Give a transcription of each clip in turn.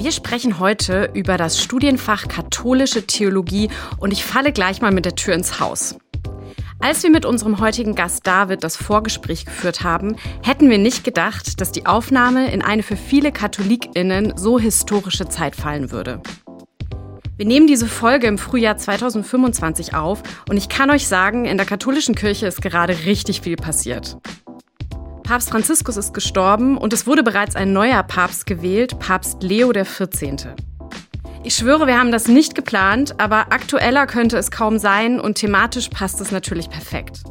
Wir sprechen heute über das Studienfach Katholische Theologie und ich falle gleich mal mit der Tür ins Haus. Als wir mit unserem heutigen Gast David das Vorgespräch geführt haben, hätten wir nicht gedacht, dass die Aufnahme in eine für viele KatholikInnen so historische Zeit fallen würde. Wir nehmen diese Folge im Frühjahr 2025 auf und ich kann euch sagen, in der katholischen Kirche ist gerade richtig viel passiert. Papst Franziskus ist gestorben und es wurde bereits ein neuer Papst gewählt, Papst Leo XIV. Ich schwöre, wir haben das nicht geplant, aber aktueller könnte es kaum sein und thematisch passt es natürlich perfekt.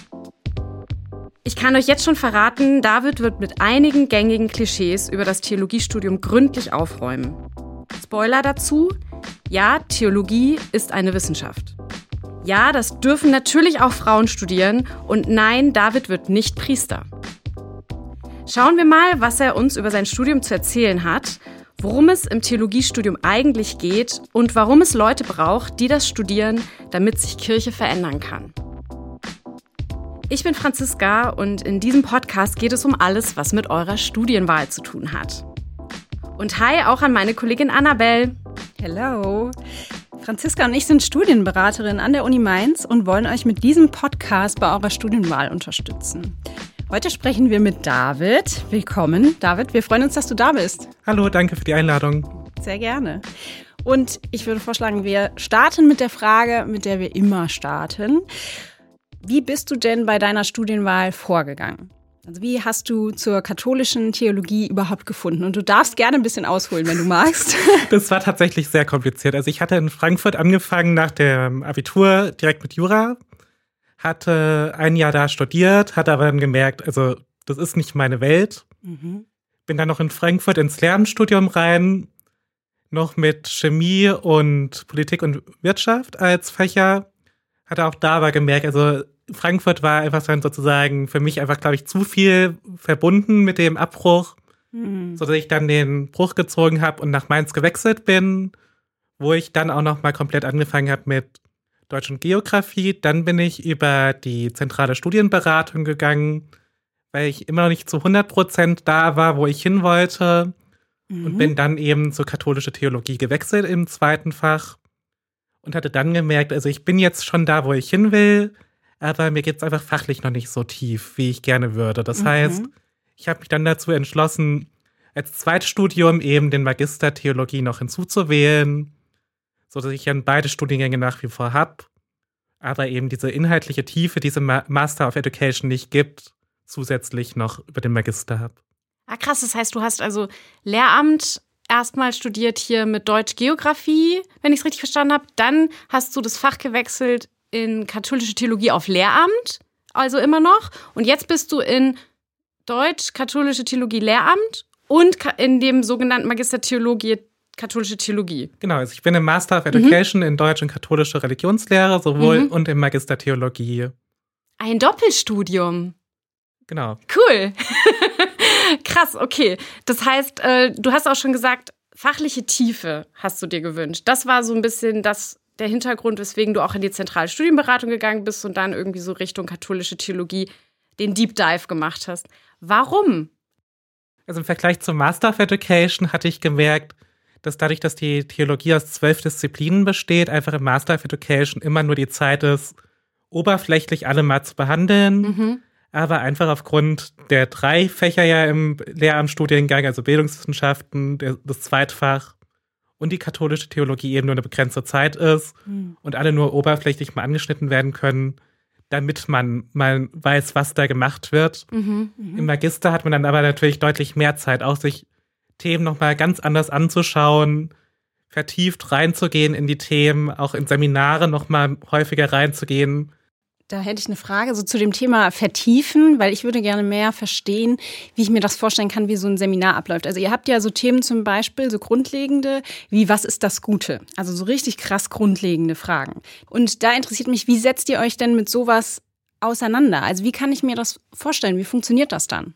Ich kann euch jetzt schon verraten, David wird mit einigen gängigen Klischees über das Theologiestudium gründlich aufräumen. Spoiler dazu: Ja, Theologie ist eine Wissenschaft. Ja, das dürfen natürlich auch Frauen studieren und nein, David wird nicht Priester. Schauen wir mal, was er uns über sein Studium zu erzählen hat, worum es im Theologiestudium eigentlich geht und warum es Leute braucht, die das studieren, damit sich Kirche verändern kann. Ich bin Franziska und in diesem Podcast geht es um alles, was mit eurer Studienwahl zu tun hat. Und hi auch an meine Kollegin Annabelle. Hello. Franziska und ich sind Studienberaterinnen an der Uni Mainz und wollen euch mit diesem Podcast bei eurer Studienwahl unterstützen. Heute sprechen wir mit David. Willkommen, David. Wir freuen uns, dass du da bist. Hallo, danke für die Einladung. Sehr gerne. Und ich würde vorschlagen, wir starten mit der Frage, mit der wir immer starten. Wie bist du denn bei deiner Studienwahl vorgegangen? Also wie hast du zur katholischen Theologie überhaupt gefunden? Und du darfst gerne ein bisschen ausholen, wenn du magst. Das war tatsächlich sehr kompliziert. Also ich hatte in Frankfurt angefangen nach dem Abitur direkt mit Jura, hatte ein Jahr da studiert, hatte aber dann gemerkt, also das ist nicht meine Welt. Bin dann noch in Frankfurt ins Lehramtsstudium rein, noch mit Chemie und Politik und Wirtschaft als Fächer. Hatte auch da aber gemerkt, also Frankfurt war einfach dann sozusagen für mich einfach, glaube ich, zu viel verbunden mit dem Abbruch, sodass ich dann den Bruch gezogen habe und nach Mainz gewechselt bin, wo ich dann auch noch mal komplett angefangen habe mit Deutsch und Geografie. Dann bin ich über die zentrale Studienberatung gegangen, weil ich immer noch nicht zu 100% da war, wo ich hin wollte. Und bin dann eben zur katholische Theologie gewechselt im zweiten Fach und hatte dann gemerkt, also ich bin jetzt schon da, wo ich hin will, aber mir geht es einfach fachlich noch nicht so tief, wie ich gerne würde. Das heißt, ich habe mich dann dazu entschlossen, als Zweitstudium eben den Magister Theologie noch hinzuzuwählen, sodass ich ja beide Studiengänge nach wie vor habe, aber eben diese inhaltliche Tiefe, diese Master of Education nicht gibt, zusätzlich noch über den Magister habe. Ah, krass, das heißt, du hast also Lehramt erstmal studiert hier mit Deutsch-Geografie, wenn ich es richtig verstanden habe. Dann hast du das Fach gewechselt in katholische Theologie auf Lehramt, also immer noch. Und jetzt bist du in Deutsch, katholische Theologie, Lehramt und in dem sogenannten Magister Theologie, katholische Theologie. Genau, also ich bin im Master of Education in Deutsch und katholische Religionslehre sowohl und im Magister Theologie. Ein Doppelstudium. Genau. Cool. Krass, okay. Das heißt, du hast auch schon gesagt, fachliche Tiefe hast du dir gewünscht. Das war so ein bisschen der Hintergrund, weswegen du auch in die zentrale Studienberatung gegangen bist und dann irgendwie so Richtung katholische Theologie den Deep Dive gemacht hast. Warum? Also im Vergleich zum Master of Education hatte ich gemerkt, dass dadurch, dass die Theologie aus 12 Disziplinen besteht, einfach im Master of Education immer nur die Zeit ist, oberflächlich alle mal zu behandeln. Aber einfach aufgrund der 3 Fächer ja im Lehramtsstudiengang, also Bildungswissenschaften, das Zweitfach und die katholische Theologie eben nur eine begrenzte Zeit ist und alle nur oberflächlich mal angeschnitten werden können, damit man mal weiß, was da gemacht wird. Im Magister hat man dann aber natürlich deutlich mehr Zeit, auch sich Themen nochmal ganz anders anzuschauen, vertieft reinzugehen in die Themen, auch in Seminare nochmal häufiger reinzugehen. Da hätte ich eine Frage so zu dem Thema vertiefen, weil ich würde gerne mehr verstehen, wie ich mir das vorstellen kann, wie so ein Seminar abläuft. Also ihr habt ja so Themen zum Beispiel, so grundlegende, wie was ist das Gute? Also so richtig krass grundlegende Fragen. Und da interessiert mich, wie setzt ihr euch denn mit sowas auseinander? Also wie kann ich mir das vorstellen? Wie funktioniert das dann?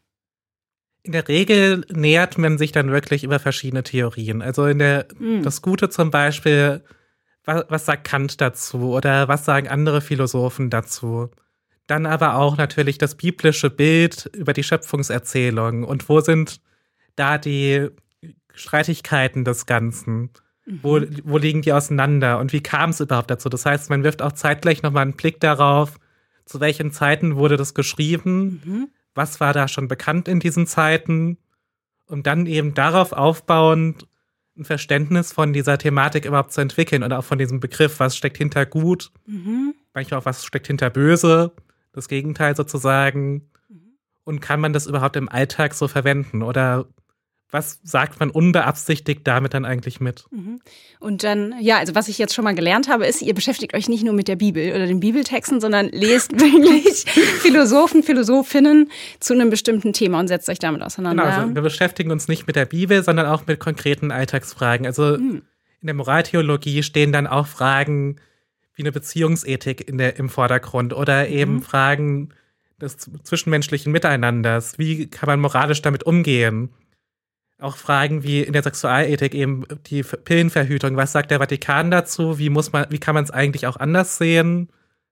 In der Regel nähert man sich dann wirklich über verschiedene Theorien. Also das Gute zum Beispiel, was sagt Kant dazu oder was sagen andere Philosophen dazu? Dann aber auch natürlich das biblische Bild über die Schöpfungserzählung und wo sind da die Streitigkeiten des Ganzen? Wo liegen die auseinander und wie kam es überhaupt dazu? Das heißt, man wirft auch zeitgleich nochmal einen Blick darauf, zu welchen Zeiten wurde das geschrieben, was war da schon bekannt in diesen Zeiten, um dann eben darauf aufbauend ein Verständnis von dieser Thematik überhaupt zu entwickeln und auch von diesem Begriff, was steckt hinter gut, manchmal auch was steckt hinter böse, das Gegenteil sozusagen. Und kann man das überhaupt im Alltag so verwenden? Oder was sagt man unbeabsichtigt damit dann eigentlich mit? Und dann, ja, also was ich jetzt schon mal gelernt habe, ist, ihr beschäftigt euch nicht nur mit der Bibel oder den Bibeltexten, sondern lest wirklich Philosophen, Philosophinnen zu einem bestimmten Thema und setzt euch damit auseinander. Genau, also wir beschäftigen uns nicht mit der Bibel, sondern auch mit konkreten Alltagsfragen. Also in der Moraltheologie stehen dann auch Fragen wie eine Beziehungsethik im Vordergrund oder eben Fragen des zwischenmenschlichen Miteinanders. Wie kann man moralisch damit umgehen? Auch Fragen wie in der Sexualethik eben die Pillenverhütung. Was sagt der Vatikan dazu? Wie kann man es eigentlich auch anders sehen?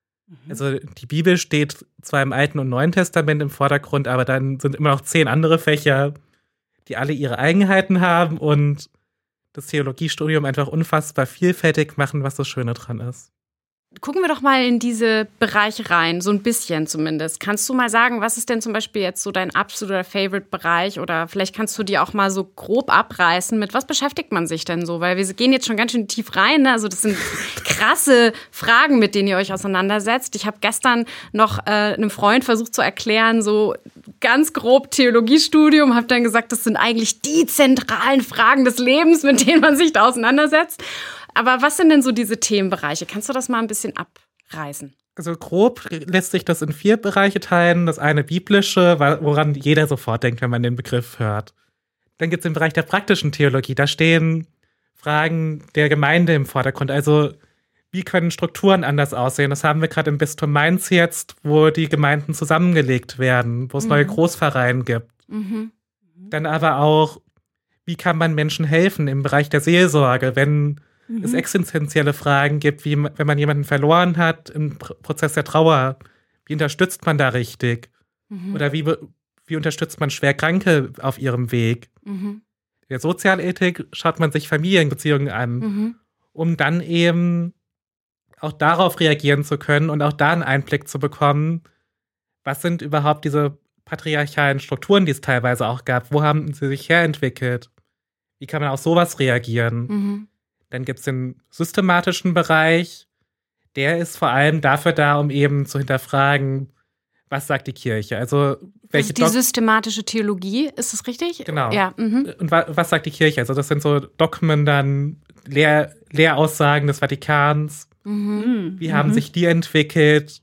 Also die Bibel steht zwar im Alten und Neuen Testament im Vordergrund, aber dann sind immer noch 10 andere Fächer, die alle ihre Eigenheiten haben und das Theologiestudium einfach unfassbar vielfältig machen, was das Schöne dran ist. Gucken wir doch mal in diese Bereiche rein, so ein bisschen zumindest. Kannst du mal sagen, was ist denn zum Beispiel jetzt so dein absoluter Favorite-Bereich? Oder vielleicht kannst du dir auch mal so grob abreißen, mit was beschäftigt man sich denn so? Weil wir gehen jetzt schon ganz schön tief rein, ne? Also das sind krasse Fragen, mit denen ihr euch auseinandersetzt. Ich habe gestern noch einem Freund versucht zu erklären, so ganz grob Theologiestudium, habe dann gesagt, das sind eigentlich die zentralen Fragen des Lebens, mit denen man sich da auseinandersetzt. Aber was sind denn so diese Themenbereiche? Kannst du das mal ein bisschen abreißen? Also grob lässt sich das in 4 Bereiche teilen. Das eine biblische, woran jeder sofort denkt, wenn man den Begriff hört. Dann gibt es den Bereich der praktischen Theologie. Da stehen Fragen der Gemeinde im Vordergrund. Also wie können Strukturen anders aussehen? Das haben wir gerade im Bistum Mainz jetzt, wo die Gemeinden zusammengelegt werden, wo es neue Großpfarreien gibt. Dann aber auch, wie kann man Menschen helfen im Bereich der Seelsorge, wenn es existenzielle Fragen gibt, wie wenn man jemanden verloren hat im Prozess der Trauer. Wie unterstützt man da richtig? Oder wie unterstützt man Schwerkranke auf ihrem Weg? In der Sozialethik schaut man sich Familienbeziehungen an, um dann eben auch darauf reagieren zu können und auch da einen Einblick zu bekommen, was sind überhaupt diese patriarchalen Strukturen, die es teilweise auch gab? Wo haben sie sich herentwickelt? Wie kann man auf sowas reagieren? Dann gibt es den systematischen Bereich. Der ist vor allem dafür da, um eben zu hinterfragen, was sagt die Kirche? Also welche die systematische Theologie, ist das richtig? Genau. Ja. Und was sagt die Kirche? Also das sind so Dogmen, dann Lehraussagen des Vatikans. Wie haben sich die entwickelt?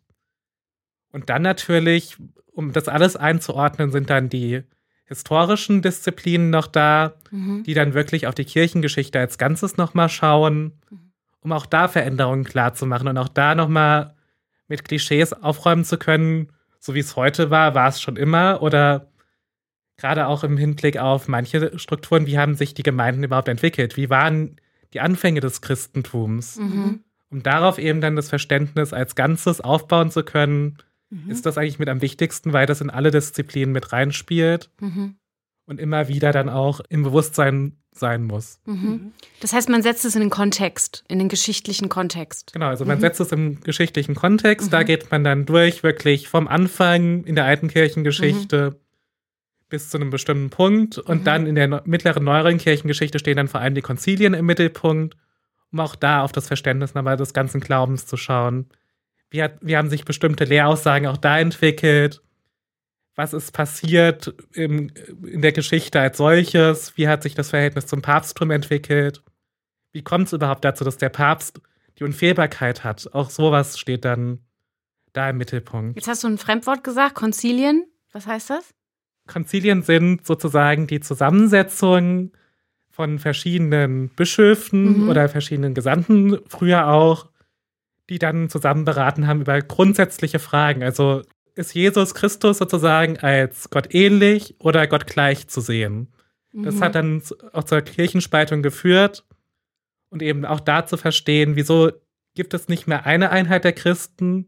Und dann natürlich, um das alles einzuordnen, sind dann die historischen Disziplinen noch da, die dann wirklich auf die Kirchengeschichte als Ganzes nochmal schauen, um auch da Veränderungen klarzumachen und auch da nochmal mit Klischees aufräumen zu können, so wie es heute war es schon immer, oder gerade auch im Hinblick auf manche Strukturen, wie haben sich die Gemeinden überhaupt entwickelt? Wie waren die Anfänge des Christentums? Um darauf eben dann das Verständnis als Ganzes aufbauen zu können, ist das eigentlich mit am wichtigsten, weil das in alle Disziplinen mit reinspielt und immer wieder dann auch im Bewusstsein sein muss. Das heißt, man setzt es in den Kontext, in den geschichtlichen Kontext. Genau, also man setzt es im geschichtlichen Kontext, da geht man dann durch, wirklich vom Anfang in der alten Kirchengeschichte bis zu einem bestimmten Punkt und dann in der mittleren, neueren Kirchengeschichte stehen dann vor allem die Konzilien im Mittelpunkt, um auch da auf das Verständnis nochmal des ganzen Glaubens zu schauen. Wie haben sich bestimmte Lehraussagen auch da entwickelt? Was ist passiert in der Geschichte als solches? Wie hat sich das Verhältnis zum Papsttum entwickelt? Wie kommt es überhaupt dazu, dass der Papst die Unfehlbarkeit hat? Auch sowas steht dann da im Mittelpunkt. Jetzt hast du ein Fremdwort gesagt, Konzilien. Was heißt das? Konzilien sind sozusagen die Zusammensetzung von verschiedenen Bischöfen oder verschiedenen Gesandten, früher auch, die dann zusammen beraten haben über grundsätzliche Fragen. Also ist Jesus Christus sozusagen als Gott ähnlich oder Gott gleich zu sehen? Das hat dann auch zur Kirchenspaltung geführt und eben auch da zu verstehen, wieso gibt es nicht mehr eine Einheit der Christen,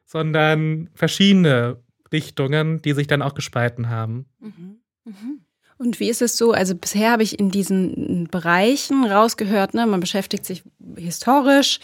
sondern verschiedene Richtungen, die sich dann auch gespalten haben. Und wie ist es so? Also bisher habe ich in diesen Bereichen rausgehört, ne, man beschäftigt sich historisch,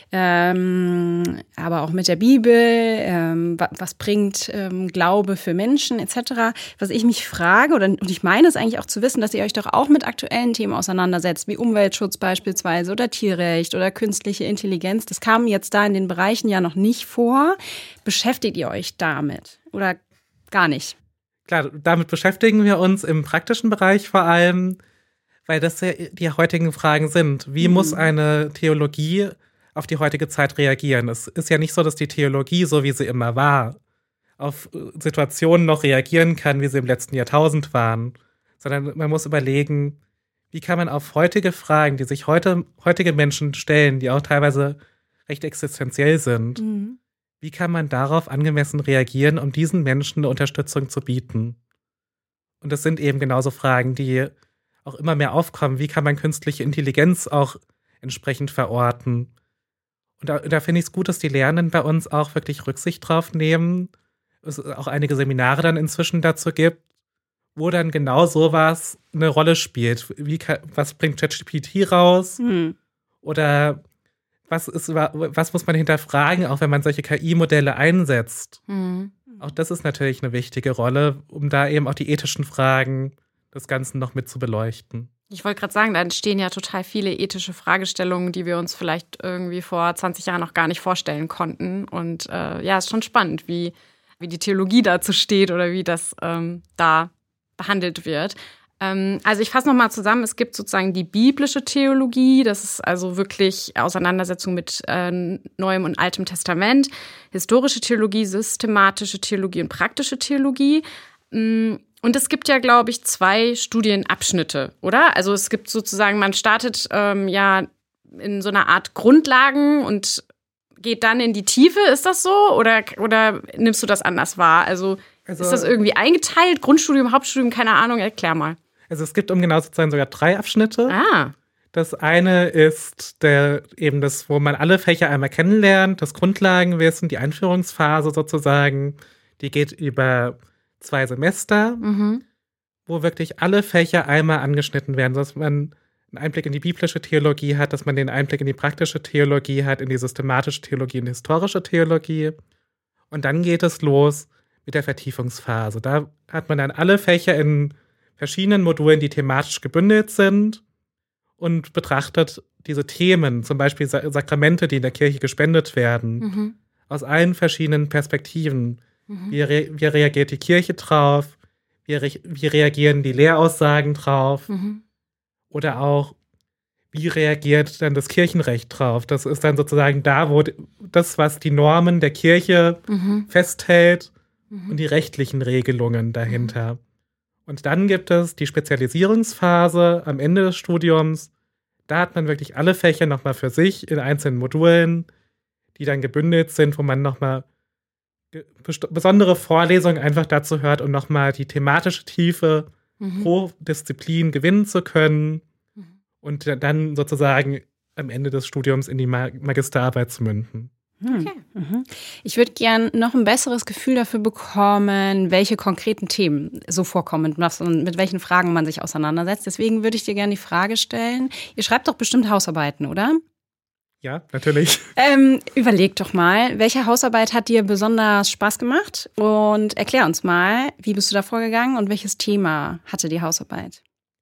aber auch mit der Bibel, was bringt Glaube für Menschen etc. Was ich mich frage, und ich meine es eigentlich auch zu wissen, dass ihr euch doch auch mit aktuellen Themen auseinandersetzt, wie Umweltschutz beispielsweise oder Tierrecht oder künstliche Intelligenz. Das kam jetzt da in den Bereichen ja noch nicht vor. Beschäftigt ihr euch damit oder gar nicht? Klar, damit beschäftigen wir uns im praktischen Bereich vor allem, weil das ja die heutigen Fragen sind. Wie muss eine Theologie auf die heutige Zeit reagieren? Es ist ja nicht so, dass die Theologie, so wie sie immer war, auf Situationen noch reagieren kann, wie sie im letzten Jahrtausend waren, sondern man muss überlegen, wie kann man auf heutige Fragen, die sich heutige Menschen stellen, die auch teilweise recht existenziell sind, wie kann man darauf angemessen reagieren, um diesen Menschen eine Unterstützung zu bieten? Und das sind eben genauso Fragen, die auch immer mehr aufkommen. Wie kann man künstliche Intelligenz auch entsprechend verorten? Und da finde ich es gut, dass die Lehrenden bei uns auch wirklich Rücksicht drauf nehmen. Es auch einige Seminare dann inzwischen dazu gibt, wo dann genau sowas eine Rolle spielt. Was bringt ChatGPT raus? Oder was muss man hinterfragen, auch wenn man solche KI-Modelle einsetzt? Auch das ist natürlich eine wichtige Rolle, um da eben auch die ethischen Fragen des Ganzen noch mit zu beleuchten. Ich wollte gerade sagen, da entstehen ja total viele ethische Fragestellungen, die wir uns vielleicht irgendwie vor 20 Jahren noch gar nicht vorstellen konnten. Und ja, ist schon spannend, wie die Theologie dazu steht oder wie das da behandelt wird. Also ich fasse nochmal zusammen, es gibt sozusagen die biblische Theologie, das ist also wirklich Auseinandersetzung mit Neuem und Altem Testament, historische Theologie, systematische Theologie und praktische Theologie. Und es gibt ja, glaube ich, 2 Studienabschnitte, oder? Also es gibt sozusagen, man startet ja in so einer Art Grundlagen und geht dann in die Tiefe, ist das so? Oder nimmst du das anders wahr? Also ist das irgendwie eingeteilt? Grundstudium, Hauptstudium, keine Ahnung, erklär mal. Also es gibt, um genau zu sein, sogar 3 Abschnitte. Das eine ist eben das, wo man alle Fächer einmal kennenlernt, das Grundlagenwissen, die Einführungsphase sozusagen. Die geht über 2 Semester, wo wirklich alle Fächer einmal angeschnitten werden, sodass man einen Einblick in die biblische Theologie hat, dass man den Einblick in die praktische Theologie hat, in die systematische Theologie und die historische Theologie. Und dann geht es los mit der Vertiefungsphase. Da hat man dann alle Fächer in verschiedenen Modulen, die thematisch gebündelt sind und betrachtet diese Themen, zum Beispiel Sakramente, die in der Kirche gespendet werden, aus allen verschiedenen Perspektiven. Wie reagiert die Kirche drauf? Wie reagieren die Lehraussagen drauf? Oder auch, wie reagiert dann das Kirchenrecht drauf? Das ist dann sozusagen da, wo das, was die Normen der Kirche festhält und die rechtlichen Regelungen dahinter. Und dann gibt es die Spezialisierungsphase am Ende des Studiums. Da hat man wirklich alle Fächer nochmal für sich in einzelnen Modulen, die dann gebündelt sind, wo man nochmal besondere Vorlesungen einfach dazu hört, um nochmal die thematische Tiefe pro Disziplin gewinnen zu können und dann sozusagen am Ende des Studiums in die Magisterarbeit zu münden. Okay. Ich würde gern noch ein besseres Gefühl dafür bekommen, welche konkreten Themen so vorkommen und mit welchen Fragen man sich auseinandersetzt. Deswegen würde ich dir gerne die Frage stellen, ihr schreibt doch bestimmt Hausarbeiten, oder? Ja, natürlich. Überleg doch mal, welche Hausarbeit hat dir besonders Spaß gemacht? Und erklär uns mal, wie bist du da vorgegangen und welches Thema hatte die Hausarbeit?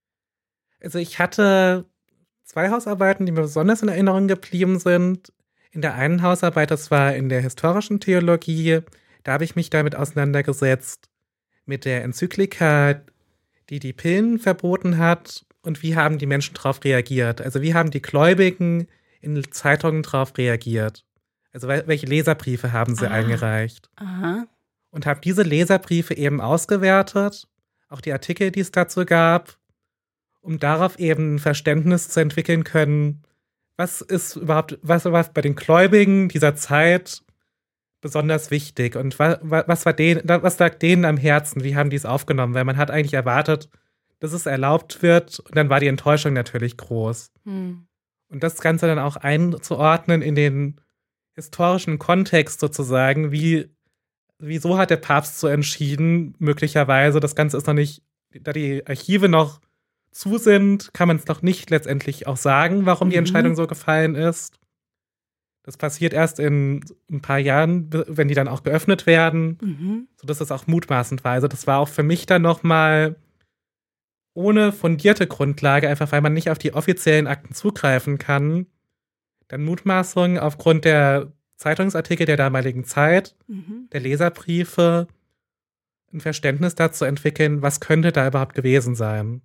Also ich hatte 2 Hausarbeiten, die mir besonders in Erinnerung geblieben sind. In der einen Hausarbeit, das war in der historischen Theologie, da habe ich mich damit auseinandergesetzt mit der Enzyklika, die Pillen verboten hat und wie haben die Menschen darauf reagiert. Also wie haben die Gläubigen in Zeitungen darauf reagiert. Also welche Leserbriefe haben sie eingereicht. Und habe diese Leserbriefe eben ausgewertet, auch die Artikel, die es dazu gab, um darauf eben ein Verständnis zu entwickeln können, was war bei den Gläubigen dieser Zeit besonders wichtig und was lag denen am Herzen, wie haben die es aufgenommen, weil man hat eigentlich erwartet, dass es erlaubt wird und dann war die Enttäuschung natürlich groß. Und das Ganze dann auch einzuordnen in den historischen Kontext sozusagen, wieso hat der Papst so entschieden, möglicherweise, das Ganze ist noch nicht da die Archive noch zu sind, kann man es noch nicht letztendlich auch sagen, warum die Entscheidung so gefallen ist. Das passiert erst in ein paar Jahren, wenn die dann auch geöffnet werden, sodass das auch mutmaßend war. Also das war auch für mich dann nochmal ohne fundierte Grundlage, einfach weil man nicht auf die offiziellen Akten zugreifen kann, dann Mutmaßungen aufgrund der Zeitungsartikel der damaligen Zeit, der Leserbriefe, ein Verständnis dazu entwickeln, was könnte da überhaupt gewesen sein.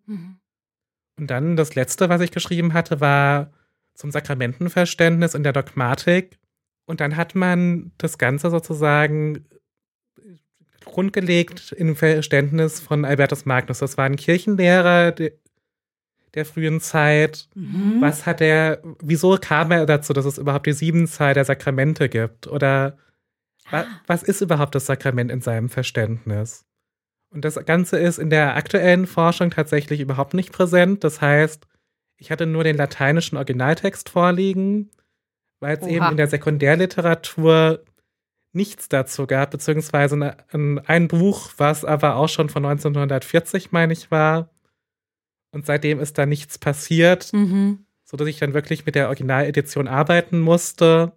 Und dann das Letzte, was ich geschrieben hatte, war zum Sakramentenverständnis in der Dogmatik. Und dann hat man das Ganze sozusagen grundgelegt im Verständnis von Albertus Magnus. Das war ein Kirchenlehrer der frühen Zeit. Wieso kam er dazu, dass es überhaupt die 7-Zahl der Sakramente gibt? Oder was ist überhaupt das Sakrament in seinem Verständnis? Und das Ganze ist in der aktuellen Forschung tatsächlich überhaupt nicht präsent. Das heißt, ich hatte nur den lateinischen Originaltext vorliegen, weil es eben in der Sekundärliteratur nichts dazu gab, beziehungsweise ein Buch, was aber auch schon von 1940, meine ich, war. Und seitdem ist da nichts passiert, sodass ich dann wirklich mit der Originaledition arbeiten musste.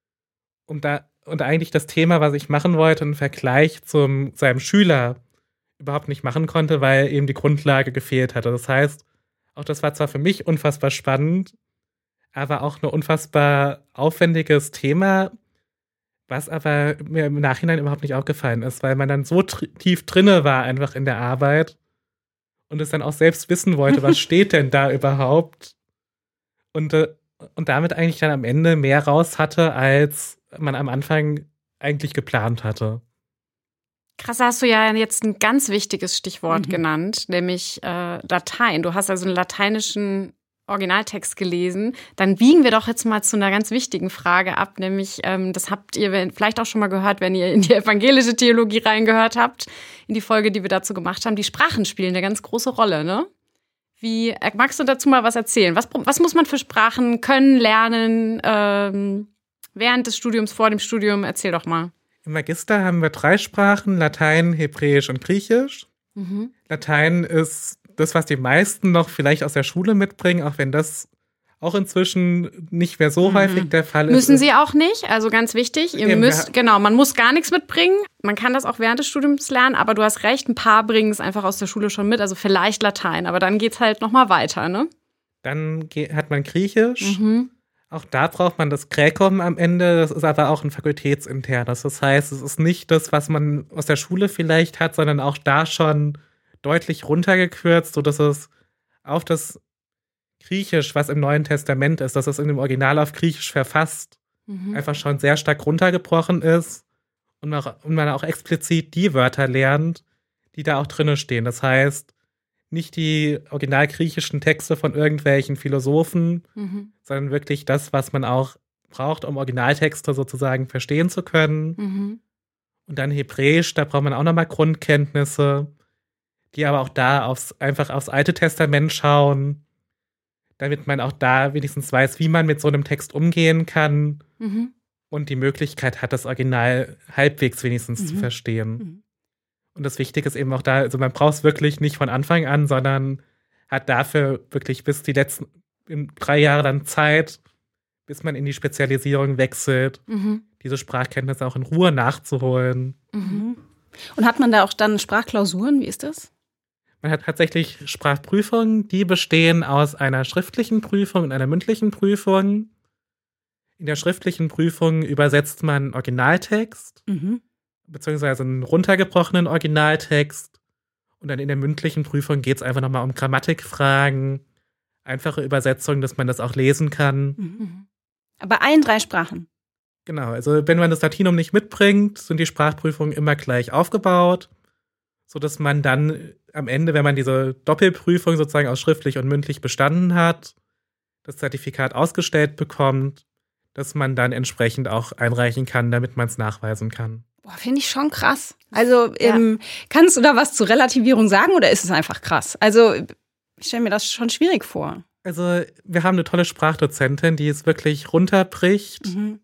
Und eigentlich das Thema, was ich machen wollte, einen Vergleich zu seinem Schüler überhaupt nicht machen konnte, weil eben die Grundlage gefehlt hatte. Das heißt, auch das war zwar für mich unfassbar spannend, aber auch ein unfassbar aufwendiges Thema, was aber mir im Nachhinein überhaupt nicht aufgefallen ist, weil man dann so tief drinne war einfach in der Arbeit und es dann auch selbst wissen wollte, was steht denn da überhaupt? Und damit eigentlich dann am Ende mehr raus hatte, als man am Anfang eigentlich geplant hatte. Krass, da hast du ja jetzt ein ganz wichtiges Stichwort genannt, nämlich Latein. Du hast also einen lateinischen Originaltext gelesen. Dann biegen wir doch jetzt mal zu einer ganz wichtigen Frage ab, nämlich, das habt ihr vielleicht auch schon mal gehört, wenn ihr in die evangelische Theologie reingehört habt, in die Folge, die wir dazu gemacht haben. Die Sprachen spielen eine ganz große Rolle, ne? Magst du dazu mal was erzählen? Was muss man für Sprachen können, lernen, während des Studiums, vor dem Studium? Erzähl doch mal. Im Magister haben wir 3 Sprachen, Latein, Hebräisch und Griechisch. Latein ist das, was die meisten noch vielleicht aus der Schule mitbringen, auch wenn das auch inzwischen nicht mehr so häufig der Fall ist. Müssen sie auch nicht, also ganz wichtig. Man muss gar nichts mitbringen. Man kann das auch während des Studiums lernen, aber du hast recht, ein paar bringen es einfach aus der Schule schon mit, also vielleicht Latein, aber dann geht's halt nochmal weiter, ne? Dann hat man Griechisch. Auch da braucht man das Graecum am Ende, das ist aber auch ein fakultätsinternes. Das heißt, es ist nicht das, was man aus der Schule vielleicht hat, sondern auch da schon deutlich runtergekürzt, sodass es auf das Griechisch, was im Neuen Testament ist, dass es in dem Original auf Griechisch verfasst, einfach schon sehr stark runtergebrochen ist und man auch explizit die Wörter lernt, die da auch drinne stehen. Das heißt, nicht die original griechischen Texte von irgendwelchen Philosophen, sondern wirklich das, was man auch braucht, um Originaltexte sozusagen verstehen zu können. Und dann Hebräisch, da braucht man auch nochmal Grundkenntnisse, die aber auch da einfach aufs Alte Testament schauen, damit man auch da wenigstens weiß, wie man mit so einem Text umgehen kann und die Möglichkeit hat, das Original halbwegs wenigstens zu verstehen. Und das Wichtige ist eben auch da, also man braucht es wirklich nicht von Anfang an, sondern hat dafür wirklich bis die letzten 3 Jahre dann Zeit, bis man in die Spezialisierung wechselt, diese Sprachkenntnisse auch in Ruhe nachzuholen. Und hat man da auch dann Sprachklausuren? Wie ist das? Man hat tatsächlich Sprachprüfungen, die bestehen aus einer schriftlichen Prüfung und einer mündlichen Prüfung. In der schriftlichen Prüfung übersetzt man Originaltext, beziehungsweise einen runtergebrochenen Originaltext. Und dann in der mündlichen Prüfung geht es einfach nochmal um Grammatikfragen, einfache Übersetzungen, dass man das auch lesen kann. Bei allen 3 Sprachen? Genau, also wenn man das Latinum nicht mitbringt, sind die Sprachprüfungen immer gleich aufgebaut, sodass man dann am Ende, wenn man diese Doppelprüfung sozusagen aus schriftlich und mündlich bestanden hat, das Zertifikat ausgestellt bekommt, dass man dann entsprechend auch einreichen kann, damit man es nachweisen kann. Boah, finde ich schon krass. Also kannst du da was zur Relativierung sagen oder ist es einfach krass? Also ich stelle mir das schon schwierig vor. Also wir haben eine tolle Sprachdozentin, die es wirklich runterbricht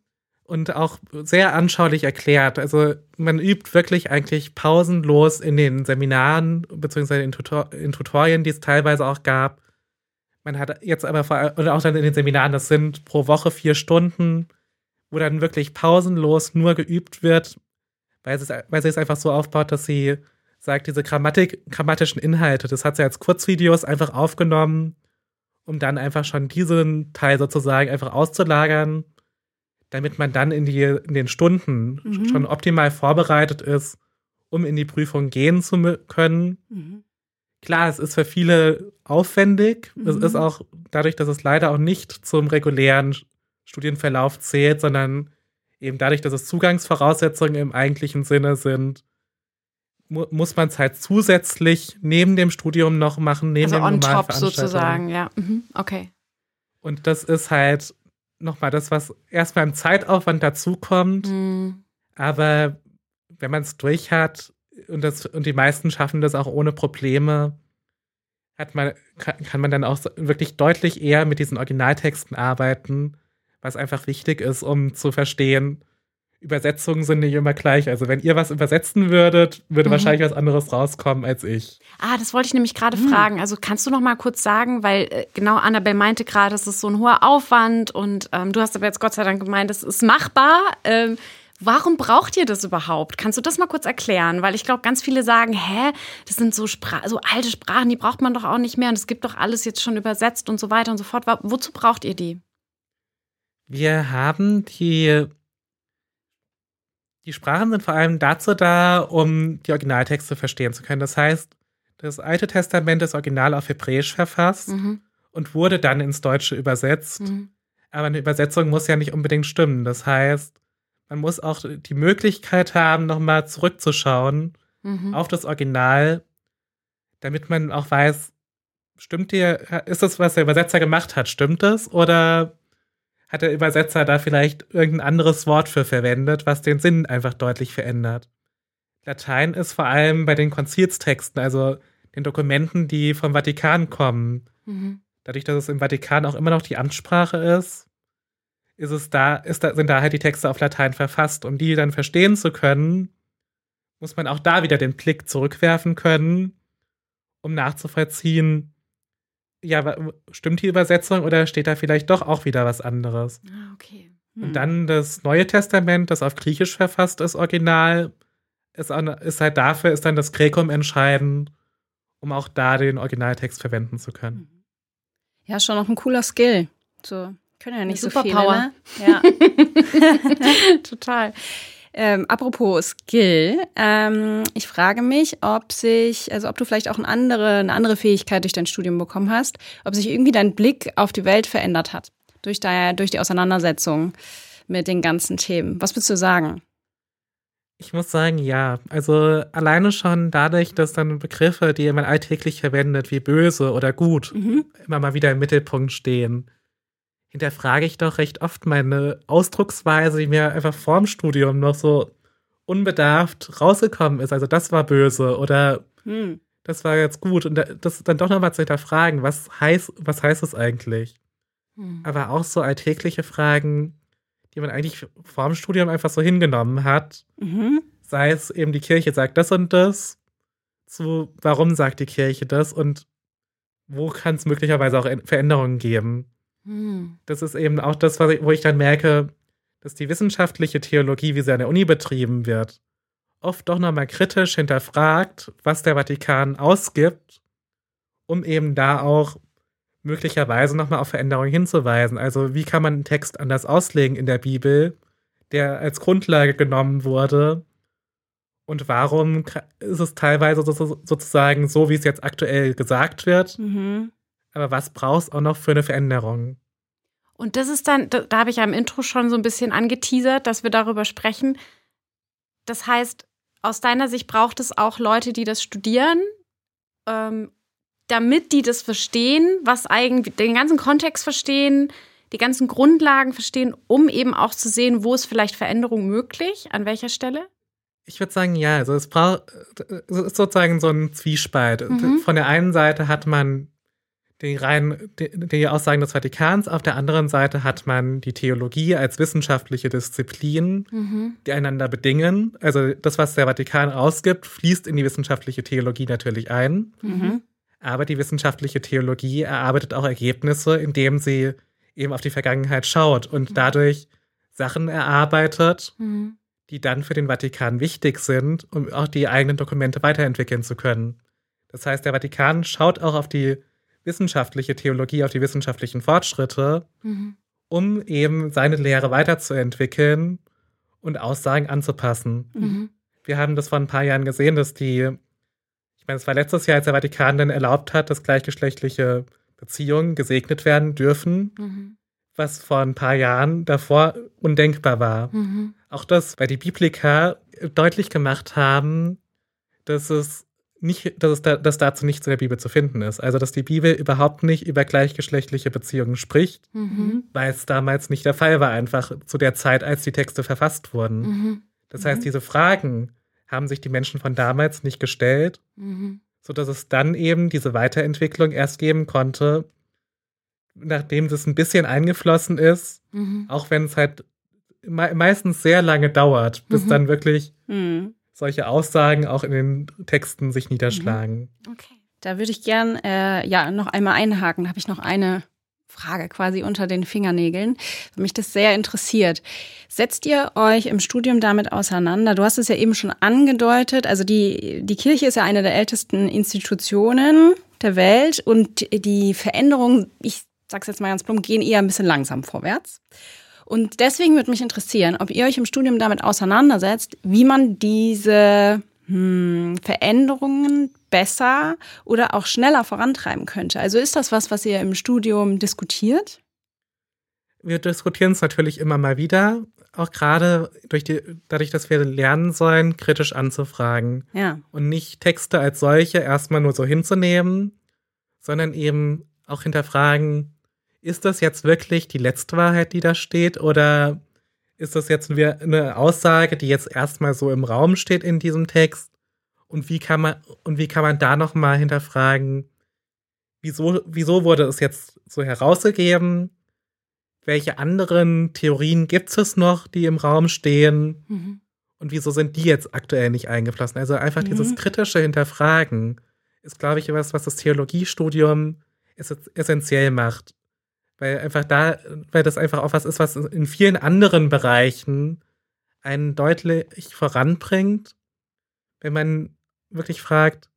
und auch sehr anschaulich erklärt. Also man übt wirklich eigentlich pausenlos in den Seminaren beziehungsweise in Tutorien, die es teilweise auch gab. Man hat jetzt aber oder auch dann in den Seminaren, das sind pro Woche 4 Stunden, wo dann wirklich pausenlos nur geübt wird, weil sie es einfach so aufbaut, dass sie sagt, diese grammatischen Inhalte, das hat sie als Kurzvideos einfach aufgenommen, um dann einfach schon diesen Teil sozusagen einfach auszulagern, damit man dann in den Stunden schon optimal vorbereitet ist, um in die Prüfung gehen zu können. Mhm. Klar, es ist für viele aufwendig. Es ist auch dadurch, dass es leider auch nicht zum regulären Studienverlauf zählt, sondern eben dadurch, dass es Zugangsvoraussetzungen im eigentlichen Sinne sind, muss man es halt zusätzlich neben dem Studium noch machen, neben dem normalen on top sozusagen, ja. Okay. Und das ist halt nochmal das, was erst beim Zeitaufwand dazukommt. Aber wenn man es durch hat und die meisten schaffen das auch ohne Probleme, kann man dann auch wirklich deutlich eher mit diesen Originaltexten arbeiten, was einfach wichtig ist, um zu verstehen, Übersetzungen sind nicht immer gleich. Also wenn ihr was übersetzen würdet, würde wahrscheinlich was anderes rauskommen als ich. Das wollte ich nämlich gerade fragen. Also kannst du noch mal kurz sagen, weil genau Annabelle meinte gerade, es ist so ein hoher Aufwand und du hast aber jetzt Gott sei Dank gemeint, es ist machbar. Warum braucht ihr das überhaupt? Kannst du das mal kurz erklären? Weil ich glaube, ganz viele sagen, das sind so alte Sprachen, die braucht man doch auch nicht mehr und es gibt doch alles jetzt schon übersetzt und so weiter und so fort. Wozu braucht ihr die? Wir haben die Sprachen sind vor allem dazu da, um die Originaltexte verstehen zu können. Das heißt, das Alte Testament ist original auf Hebräisch verfasst und wurde dann ins Deutsche übersetzt. Aber eine Übersetzung muss ja nicht unbedingt stimmen. Das heißt, man muss auch die Möglichkeit haben, nochmal zurückzuschauen auf das Original, damit man auch weiß, ist das, was der Übersetzer gemacht hat, stimmt das? Oder hat der Übersetzer da vielleicht irgendein anderes Wort für verwendet, was den Sinn einfach deutlich verändert. Latein ist vor allem bei den Konzilstexten, also den Dokumenten, die vom Vatikan kommen. Dadurch, dass es im Vatikan auch immer noch die Amtssprache ist, sind da halt die Texte auf Latein verfasst. Um die dann verstehen zu können, muss man auch da wieder den Blick zurückwerfen können, um nachzuvollziehen, ja, stimmt die Übersetzung oder steht da vielleicht doch auch wieder was anderes? Okay. Und dann das Neue Testament, das auf Griechisch verfasst ist, original, ist halt dafür, ist dann das Gräkum entscheidend, um auch da den Originaltext verwenden zu können. Ja, schon noch ein cooler Skill. So, können ja nicht so viele, Superpower. ne? Ja. Total. Apropos Skill, ich frage mich, ob du vielleicht auch eine andere Fähigkeit durch dein Studium bekommen hast, ob sich irgendwie dein Blick auf die Welt verändert hat durch die Auseinandersetzung mit den ganzen Themen. Was würdest du sagen? Ich muss sagen, ja. Also alleine schon dadurch, dass dann Begriffe, die man alltäglich verwendet, wie böse oder gut, immer mal wieder im Mittelpunkt stehen, hinterfrage ich doch recht oft meine Ausdrucksweise, die mir einfach vorm Studium noch so unbedarft rausgekommen ist. Also das war böse oder das war jetzt gut. Und das dann doch nochmal zu hinterfragen, was heißt es eigentlich? Aber auch so alltägliche Fragen, die man eigentlich vorm Studium einfach so hingenommen hat. Sei es eben, die Kirche sagt das und das, zu warum sagt die Kirche das und wo kann es möglicherweise auch Veränderungen geben? Das ist eben auch das, wo ich dann merke, dass die wissenschaftliche Theologie, wie sie an der Uni betrieben wird, oft doch nochmal kritisch hinterfragt, was der Vatikan ausgibt, um eben da auch möglicherweise nochmal auf Veränderungen hinzuweisen. Also wie kann man einen Text anders auslegen in der Bibel, der als Grundlage genommen wurde, und warum ist es teilweise sozusagen so, wie es jetzt aktuell gesagt wird, aber was braucht es auch noch für eine Veränderung? Und das ist dann, da habe ich ja im Intro schon so ein bisschen angeteasert, dass wir darüber sprechen. Das heißt, aus deiner Sicht braucht es auch Leute, die das studieren, damit die das verstehen, was eigentlich, den ganzen Kontext verstehen, die ganzen Grundlagen verstehen, um eben auch zu sehen, wo ist vielleicht Veränderung möglich, an welcher Stelle? Ich würde sagen, ja, also es ist sozusagen so ein Zwiespalt. Von der einen Seite hat man die Aussagen des Vatikans. Auf der anderen Seite hat man die Theologie als wissenschaftliche Disziplin, die einander bedingen. Also das, was der Vatikan rausgibt, fließt in die wissenschaftliche Theologie natürlich ein. Aber die wissenschaftliche Theologie erarbeitet auch Ergebnisse, indem sie eben auf die Vergangenheit schaut und dadurch Sachen erarbeitet, die dann für den Vatikan wichtig sind, um auch die eigenen Dokumente weiterentwickeln zu können. Das heißt, der Vatikan schaut auch auf die wissenschaftliche Theologie, auf die wissenschaftlichen Fortschritte, um eben seine Lehre weiterzuentwickeln und Aussagen anzupassen. Wir haben das vor ein paar Jahren gesehen, dass es war letztes Jahr, als der Vatikan dann erlaubt hat, dass gleichgeschlechtliche Beziehungen gesegnet werden dürfen, was vor ein paar Jahren davor undenkbar war. Auch das, weil die Bibliker deutlich gemacht haben, dass dazu nichts in der Bibel zu finden ist. Also, dass die Bibel überhaupt nicht über gleichgeschlechtliche Beziehungen spricht, weil es damals nicht der Fall war, einfach zu der Zeit, als die Texte verfasst wurden. Das heißt, diese Fragen haben sich die Menschen von damals nicht gestellt, sodass es dann eben diese Weiterentwicklung erst geben konnte, nachdem das ein bisschen eingeflossen ist, auch wenn es halt meistens sehr lange dauert, bis dann wirklich solche Aussagen auch in den Texten sich niederschlagen. Okay. Da würde ich gern noch einmal einhaken. Da habe ich noch eine Frage quasi unter den Fingernägeln, weil mich das sehr interessiert. Setzt ihr euch im Studium damit auseinander? Du hast es ja eben schon angedeutet. Also die Kirche ist ja eine der ältesten Institutionen der Welt und die Veränderungen, ich sag's jetzt mal ganz plump, gehen eher ein bisschen langsam vorwärts. Und deswegen würde mich interessieren, ob ihr euch im Studium damit auseinandersetzt, wie man diese Veränderungen besser oder auch schneller vorantreiben könnte. Also ist das was ihr im Studium diskutiert? Wir diskutieren es natürlich immer mal wieder, auch gerade dadurch, dass wir lernen sollen, kritisch anzufragen. Ja. Und nicht Texte als solche erstmal nur so hinzunehmen, sondern eben auch hinterfragen, ist das jetzt wirklich die letzte Wahrheit, die da steht, oder ist das jetzt eine Aussage, die jetzt erstmal so im Raum steht in diesem Text? Und wie kann man da nochmal hinterfragen, wieso wurde es jetzt so herausgegeben? Welche anderen Theorien gibt es noch, die im Raum stehen? Und wieso sind die jetzt aktuell nicht eingeflossen? Also einfach dieses kritische Hinterfragen ist, glaube ich, was das Theologiestudium essentiell macht. Weil das einfach auch was ist, was in vielen anderen Bereichen einen deutlich voranbringt, wenn man wirklich fragt,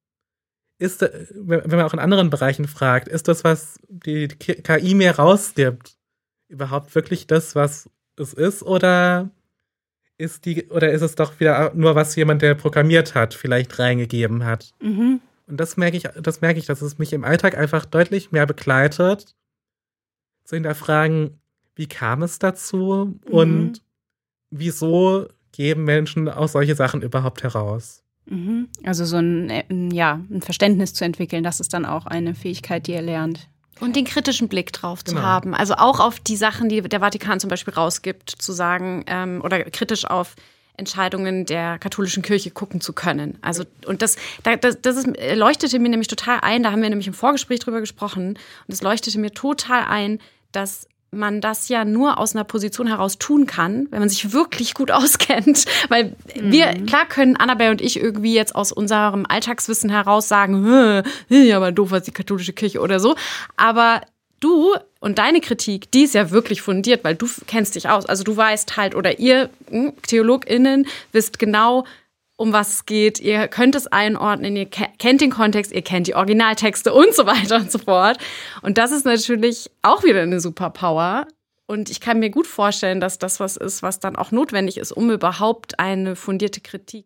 wenn man auch in anderen Bereichen fragt, ist das, was die KI mir rausgibt, überhaupt wirklich das, was es ist, oder ist es doch wieder nur, was jemand, der programmiert hat, vielleicht reingegeben hat? Und das merke ich, dass es mich im Alltag einfach deutlich mehr begleitet, zu hinterfragen, wie kam es dazu und wieso geben Menschen auch solche Sachen überhaupt heraus? Also so ein Verständnis zu entwickeln, das ist dann auch eine Fähigkeit, die ihr lernt. Und den kritischen Blick drauf zu haben. Also auch auf die Sachen, die der Vatikan zum Beispiel rausgibt, zu sagen oder kritisch auf Entscheidungen der katholischen Kirche gucken zu können. Also und das leuchtete mir nämlich total ein, da haben wir nämlich im Vorgespräch drüber gesprochen, und es leuchtete mir total ein, dass man das ja nur aus einer Position heraus tun kann, wenn man sich wirklich gut auskennt. Weil klar können Annabelle und ich irgendwie jetzt aus unserem Alltagswissen heraus sagen, ja, aber doof was die katholische Kirche oder so. Aber du und deine Kritik, die ist ja wirklich fundiert, weil du kennst dich aus. Also du weißt halt, oder ihr TheologInnen wisst genau, um was es geht. Ihr könnt es einordnen, ihr kennt den Kontext, ihr kennt die Originaltexte und so weiter und so fort. Und das ist natürlich auch wieder eine Superpower. Und ich kann mir gut vorstellen, dass das was ist, was dann auch notwendig ist, um überhaupt eine fundierte Kritik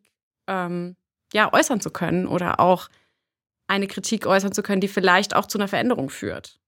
äußern zu können oder auch eine Kritik äußern zu können, die vielleicht auch zu einer Veränderung führt.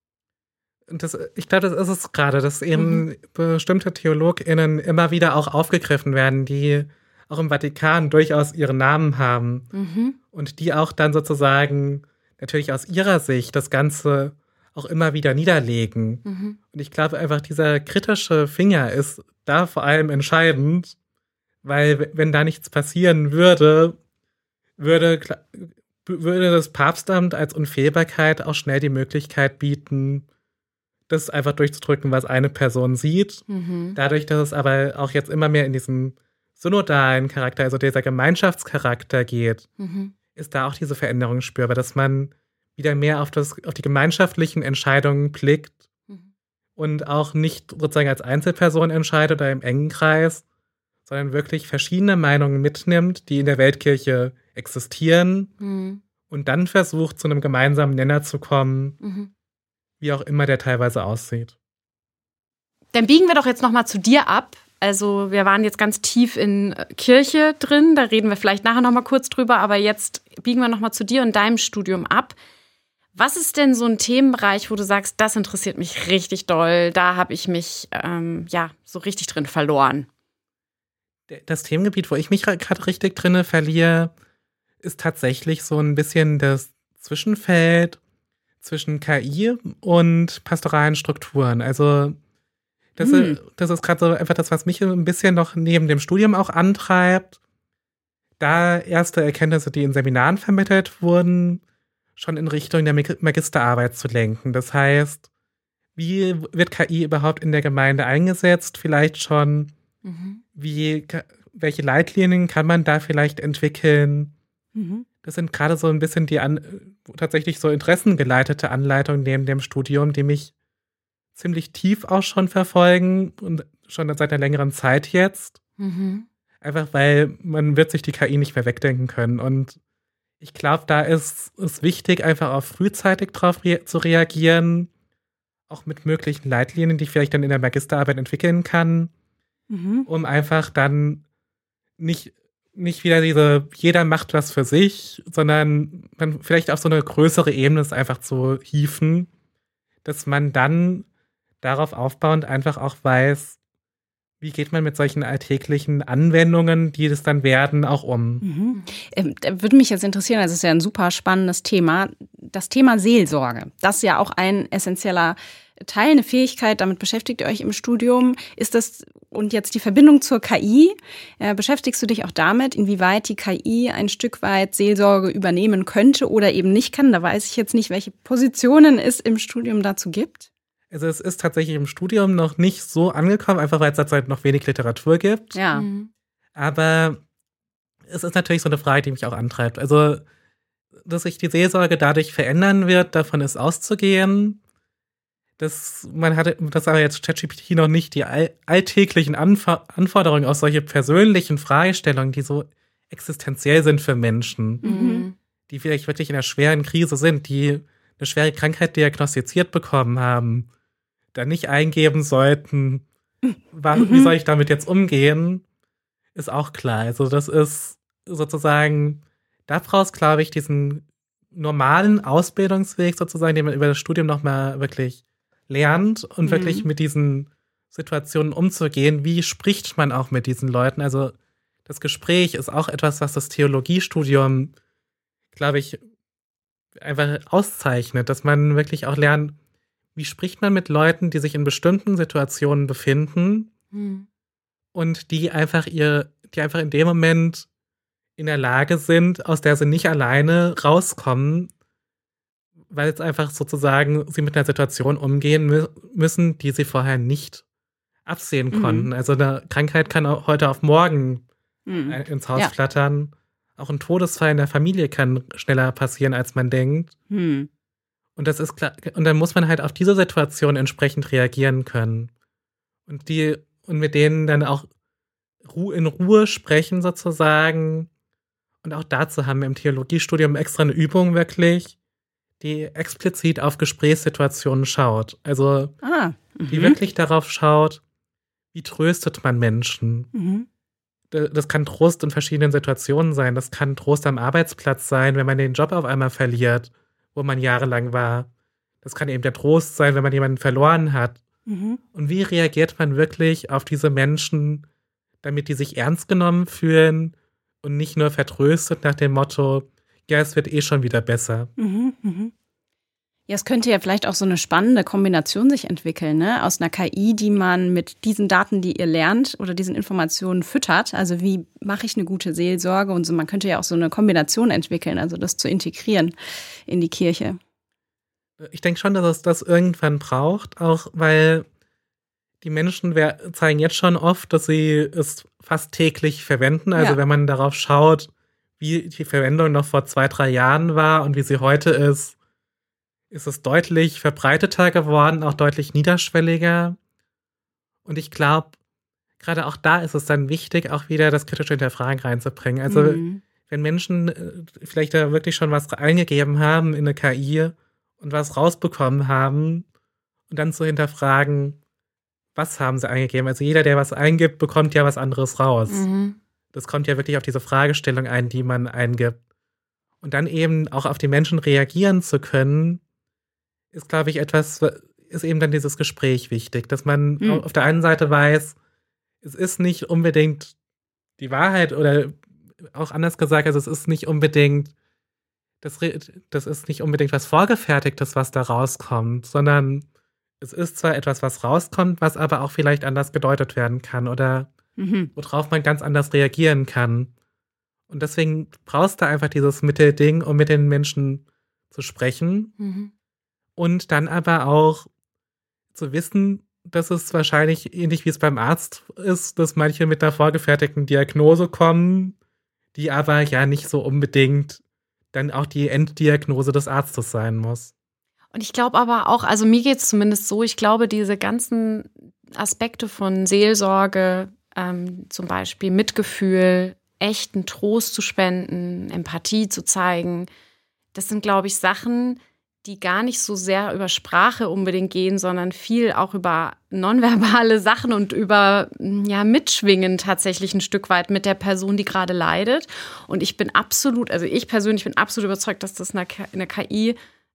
Ich glaube, das ist es gerade, dass eben bestimmte TheologInnen immer wieder auch aufgegriffen werden, die auch im Vatikan durchaus ihren Namen haben und die auch dann sozusagen natürlich aus ihrer Sicht das Ganze auch immer wieder niederlegen. Und ich glaube einfach, dieser kritische Finger ist da vor allem entscheidend, weil wenn da nichts passieren würde würde das Papstamt als Unfehlbarkeit auch schnell die Möglichkeit bieten, das einfach durchzudrücken, was eine Person sieht. Dadurch, dass es aber auch jetzt immer mehr in diesen synodalen Charakter, also dieser Gemeinschaftscharakter geht, ist da auch diese Veränderung spürbar, dass man wieder mehr auf die gemeinschaftlichen Entscheidungen blickt und auch nicht sozusagen als Einzelperson entscheidet oder im engen Kreis, sondern wirklich verschiedene Meinungen mitnimmt, die in der Weltkirche existieren und dann versucht, zu einem gemeinsamen Nenner zu kommen, wie auch immer der teilweise aussieht. Dann biegen wir doch jetzt nochmal zu dir ab. Also wir waren jetzt ganz tief in Kirche drin, da reden wir vielleicht nachher nochmal kurz drüber, aber jetzt biegen wir nochmal zu dir und deinem Studium ab. Was ist denn so ein Themenbereich, wo du sagst, das interessiert mich richtig doll, da habe ich mich so richtig drin verloren? Das Themengebiet, wo ich mich gerade richtig drin verliere, ist tatsächlich so ein bisschen das Zwischenfeld zwischen KI und pastoralen Strukturen. Also das ist gerade so einfach das, was mich ein bisschen noch neben dem Studium auch antreibt. Da erste Erkenntnisse, die in Seminaren vermittelt wurden, schon in Richtung der Magisterarbeit zu lenken. Das heißt, wie wird KI überhaupt in der Gemeinde eingesetzt? Vielleicht schon, welche Leitlinien kann man da vielleicht entwickeln? Das sind gerade so ein bisschen die tatsächlich so interessengeleitete Anleitungen neben dem Studium, die mich ziemlich tief auch schon verfolgen und schon seit einer längeren Zeit jetzt. Einfach weil man wird sich die KI nicht mehr wegdenken können. Und ich glaube, da ist es wichtig, einfach auch frühzeitig drauf zu reagieren, auch mit möglichen Leitlinien, die ich vielleicht dann in der Magisterarbeit entwickeln kann, um einfach dann nicht wieder jeder macht was für sich, sondern man vielleicht auf so eine größere Ebene es einfach zu hieven, dass man dann darauf aufbauend einfach auch weiß, wie geht man mit solchen alltäglichen Anwendungen, die das dann werden, auch um? Da würde mich jetzt interessieren, also es ist ja ein super spannendes Thema, das Thema Seelsorge. Das ist ja auch ein essentieller Teil, eine Fähigkeit, damit beschäftigt ihr euch im Studium. Ist das, und jetzt die Verbindung zur KI, beschäftigst du dich auch damit, inwieweit die KI ein Stück weit Seelsorge übernehmen könnte oder eben nicht kann? Da weiß ich jetzt nicht, welche Positionen es im Studium dazu gibt. Also es ist tatsächlich im Studium noch nicht so angekommen, einfach weil es derzeit noch wenig Literatur gibt. Ja. Aber es ist natürlich so eine Frage, die mich auch antreibt. Also, dass sich die Seelsorge dadurch verändern wird, davon ist auszugehen. Dass aber jetzt ChatGPT noch nicht die alltäglichen Anforderungen aus solche persönlichen Fragestellungen, die so existenziell sind für Menschen, die vielleicht wirklich in einer schweren Krise sind, die eine schwere Krankheit diagnostiziert bekommen haben, da nicht eingeben sollten, wie soll ich damit jetzt umgehen, ist auch klar. Also das ist sozusagen, daraus glaube ich, diesen normalen Ausbildungsweg sozusagen, den man über das Studium nochmal wirklich lernt und wirklich mit diesen Situationen umzugehen. Wie spricht man auch mit diesen Leuten? Also das Gespräch ist auch etwas, was das Theologiestudium, glaube ich, einfach auszeichnet, dass man wirklich auch lernt, wie spricht man mit Leuten, die sich in bestimmten Situationen befinden und die einfach in dem Moment in der Lage sind, aus der sie nicht alleine rauskommen, weil es einfach sozusagen sie mit einer Situation umgehen müssen, die sie vorher nicht absehen konnten. Also eine Krankheit kann auch heute auf morgen ins Haus flattern. Auch ein Todesfall in der Familie kann schneller passieren, als man denkt. Und das ist klar. Und dann muss man halt auf diese Situation entsprechend reagieren können. Und mit denen dann auch in Ruhe sprechen sozusagen. Und auch dazu haben wir im Theologiestudium extra eine Übung wirklich, die explizit auf Gesprächssituationen schaut. Also die wirklich darauf schaut, wie tröstet man Menschen. Das kann Trost in verschiedenen Situationen sein. Das kann Trost am Arbeitsplatz sein, wenn man den Job auf einmal verliert, wo man jahrelang war. Das kann eben der Trost sein, wenn man jemanden verloren hat. Und wie reagiert man wirklich auf diese Menschen, damit die sich ernst genommen fühlen und nicht nur vertröstet nach dem Motto, ja, es wird eh schon wieder besser. Ja, es könnte ja vielleicht auch so eine spannende Kombination sich entwickeln, ne? Aus einer KI, die man mit diesen Daten, die ihr lernt oder diesen Informationen füttert. Also wie mache ich eine gute Seelsorge und so. Man könnte ja auch so eine Kombination entwickeln, also das zu integrieren in die Kirche. Ich denke schon, dass es das irgendwann braucht, auch weil die Menschen zeigen jetzt schon oft, dass sie es fast täglich verwenden. Also wenn man darauf schaut, wie die Verwendung noch vor 2-3 Jahren war und wie sie heute ist es deutlich verbreiteter geworden, auch deutlich niederschwelliger. Und ich glaube, gerade auch da ist es dann wichtig, auch wieder das kritische Hinterfragen reinzubringen. Also wenn Menschen vielleicht da wirklich schon was eingegeben haben in eine KI und was rausbekommen haben und dann zu hinterfragen, was haben sie eingegeben? Also jeder, der was eingibt, bekommt ja was anderes raus. Das kommt ja wirklich auf diese Fragestellung ein, die man eingibt. Und dann eben auch auf die Menschen reagieren zu können, ist, glaube ich, ist eben dann dieses Gespräch wichtig, dass man auf der einen Seite weiß, es ist nicht unbedingt die Wahrheit oder auch anders gesagt, also es ist nicht unbedingt, das ist nicht unbedingt was Vorgefertigtes, was da rauskommt, sondern es ist zwar etwas, was rauskommt, was aber auch vielleicht anders gedeutet werden kann oder worauf man ganz anders reagieren kann. Und deswegen brauchst du einfach dieses Mittelding, um mit den Menschen zu sprechen. Und dann aber auch zu wissen, dass es wahrscheinlich ähnlich wie es beim Arzt ist, dass manche mit einer vorgefertigten Diagnose kommen, die aber ja nicht so unbedingt dann auch die Enddiagnose des Arztes sein muss. Und ich glaube aber auch, also mir geht es zumindest so, ich glaube, diese ganzen Aspekte von Seelsorge, zum Beispiel Mitgefühl, echten Trost zu spenden, Empathie zu zeigen, das sind, glaube ich, Sachen, die gar nicht so sehr über Sprache unbedingt gehen, sondern viel auch über nonverbale Sachen und über Mitschwingen tatsächlich ein Stück weit mit der Person, die gerade leidet. Und ich persönlich bin absolut überzeugt, dass das eine KI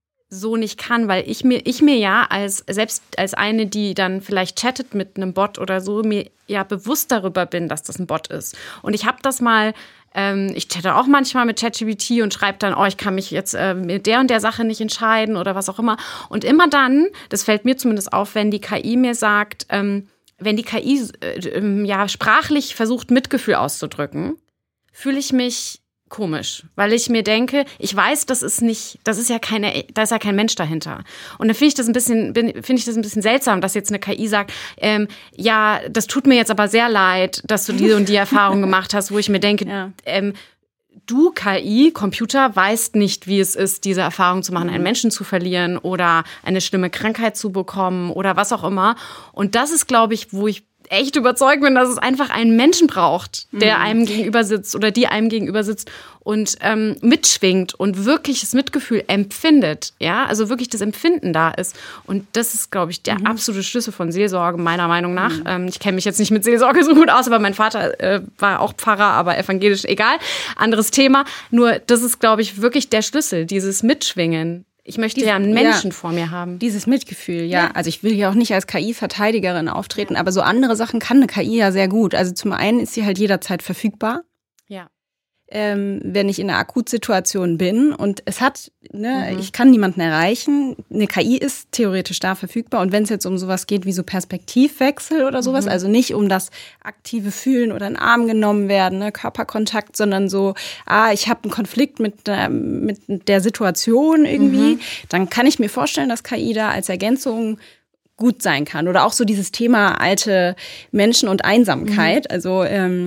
so nicht kann, weil ich mir ja selbst als eine, die dann vielleicht chattet mit einem Bot oder so, mir ja bewusst darüber bin, dass das ein Bot ist. Und ich habe das mal, ich chatte auch manchmal mit ChatGPT und schreibe dann, ich kann mich jetzt mit der und der Sache nicht entscheiden oder was auch immer. Und immer dann, das fällt mir zumindest auf, wenn die KI mir sagt, wenn die KI sprachlich versucht, Mitgefühl auszudrücken, fühle ich mich komisch, weil ich mir denke, ich weiß, da ist ja kein Mensch dahinter. Und dann finde ich das ein bisschen seltsam, dass jetzt eine KI sagt, das tut mir jetzt aber sehr leid, dass du diese und die Erfahrung gemacht hast, wo ich mir denke, du KI, Computer, weißt nicht, wie es ist, diese Erfahrung zu machen, einen Menschen zu verlieren oder eine schlimme Krankheit zu bekommen oder was auch immer. Und das ist, glaube ich, wo ich echt überzeugt bin, dass es einfach einen Menschen braucht, der einem gegenüber sitzt oder die einem gegenüber sitzt und mitschwingt und wirkliches Mitgefühl empfindet. Ja, also wirklich das Empfinden da ist. Und das ist, glaube ich, der absolute Schlüssel von Seelsorge, meiner Meinung nach. Ich kenne mich jetzt nicht mit Seelsorge so gut aus, aber mein Vater war auch Pfarrer, aber evangelisch, egal. Anderes Thema. Nur das ist, glaube ich, wirklich der Schlüssel, dieses Mitschwingen. Ich möchte ja einen Menschen vor mir haben. Dieses Mitgefühl, ja. Also ich will ja auch nicht als KI-Verteidigerin auftreten, aber so andere Sachen kann eine KI ja sehr gut. Also zum einen ist sie halt jederzeit verfügbar. Ja. Wenn ich in einer Akutsituation bin und es hat, ich kann niemanden erreichen, eine KI ist theoretisch da verfügbar und wenn es jetzt um sowas geht wie so Perspektivwechsel oder sowas, also nicht um das aktive Fühlen oder in den Arm genommen werden, Körperkontakt, sondern so, ich habe einen Konflikt mit der Situation irgendwie, dann kann ich mir vorstellen, dass KI da als Ergänzung gut sein kann. Oder auch so dieses Thema alte Menschen und Einsamkeit, also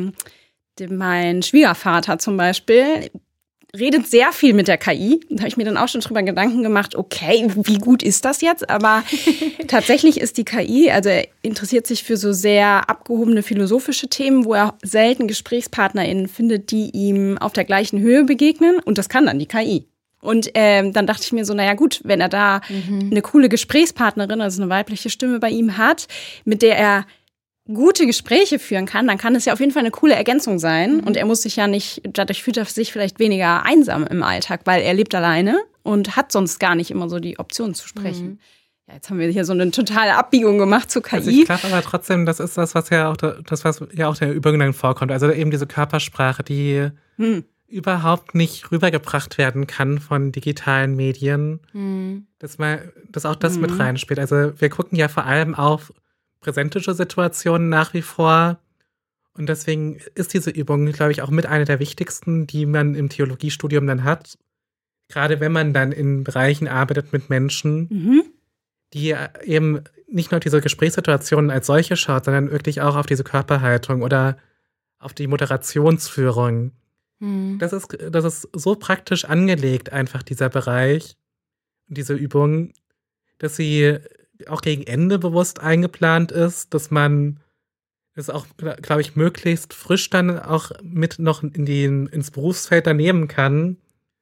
mein Schwiegervater zum Beispiel redet sehr viel mit der KI. Da habe ich mir dann auch schon drüber Gedanken gemacht, okay, wie gut ist das jetzt? Aber tatsächlich ist die KI, also er interessiert sich für so sehr abgehobene philosophische Themen, wo er selten GesprächspartnerInnen findet, die ihm auf der gleichen Höhe begegnen. Und das kann dann die KI. Und dann dachte ich mir so, naja gut, wenn er da eine coole Gesprächspartnerin, also eine weibliche Stimme bei ihm hat, mit der er gute Gespräche führen kann, dann kann es ja auf jeden Fall eine coole Ergänzung sein. Und er muss sich ja nicht, dadurch fühlt er sich vielleicht weniger einsam im Alltag, weil er lebt alleine und hat sonst gar nicht immer so die Option zu sprechen. Ja, jetzt haben wir hier so eine totale Abbiegung gemacht zu KI. Also ich glaube aber trotzdem, das ist was ja auch der Übergang vorkommt. Also eben diese Körpersprache, die überhaupt nicht rübergebracht werden kann von digitalen Medien, dass auch das mit reinspielt. Also wir gucken ja vor allem auf präsentische Situationen nach wie vor. Und deswegen ist diese Übung, glaube ich, auch mit einer der wichtigsten, die man im Theologiestudium dann hat. Gerade wenn man dann in Bereichen arbeitet mit Menschen, die eben nicht nur diese Gesprächssituationen als solche schaut, sondern wirklich auch auf diese Körperhaltung oder auf die Moderationsführung. Das ist so praktisch angelegt, einfach dieser Bereich, diese Übung, dass sie auch gegen Ende bewusst eingeplant ist, dass man es auch, glaube ich, möglichst frisch dann auch mit noch ins Berufsfeld da nehmen kann.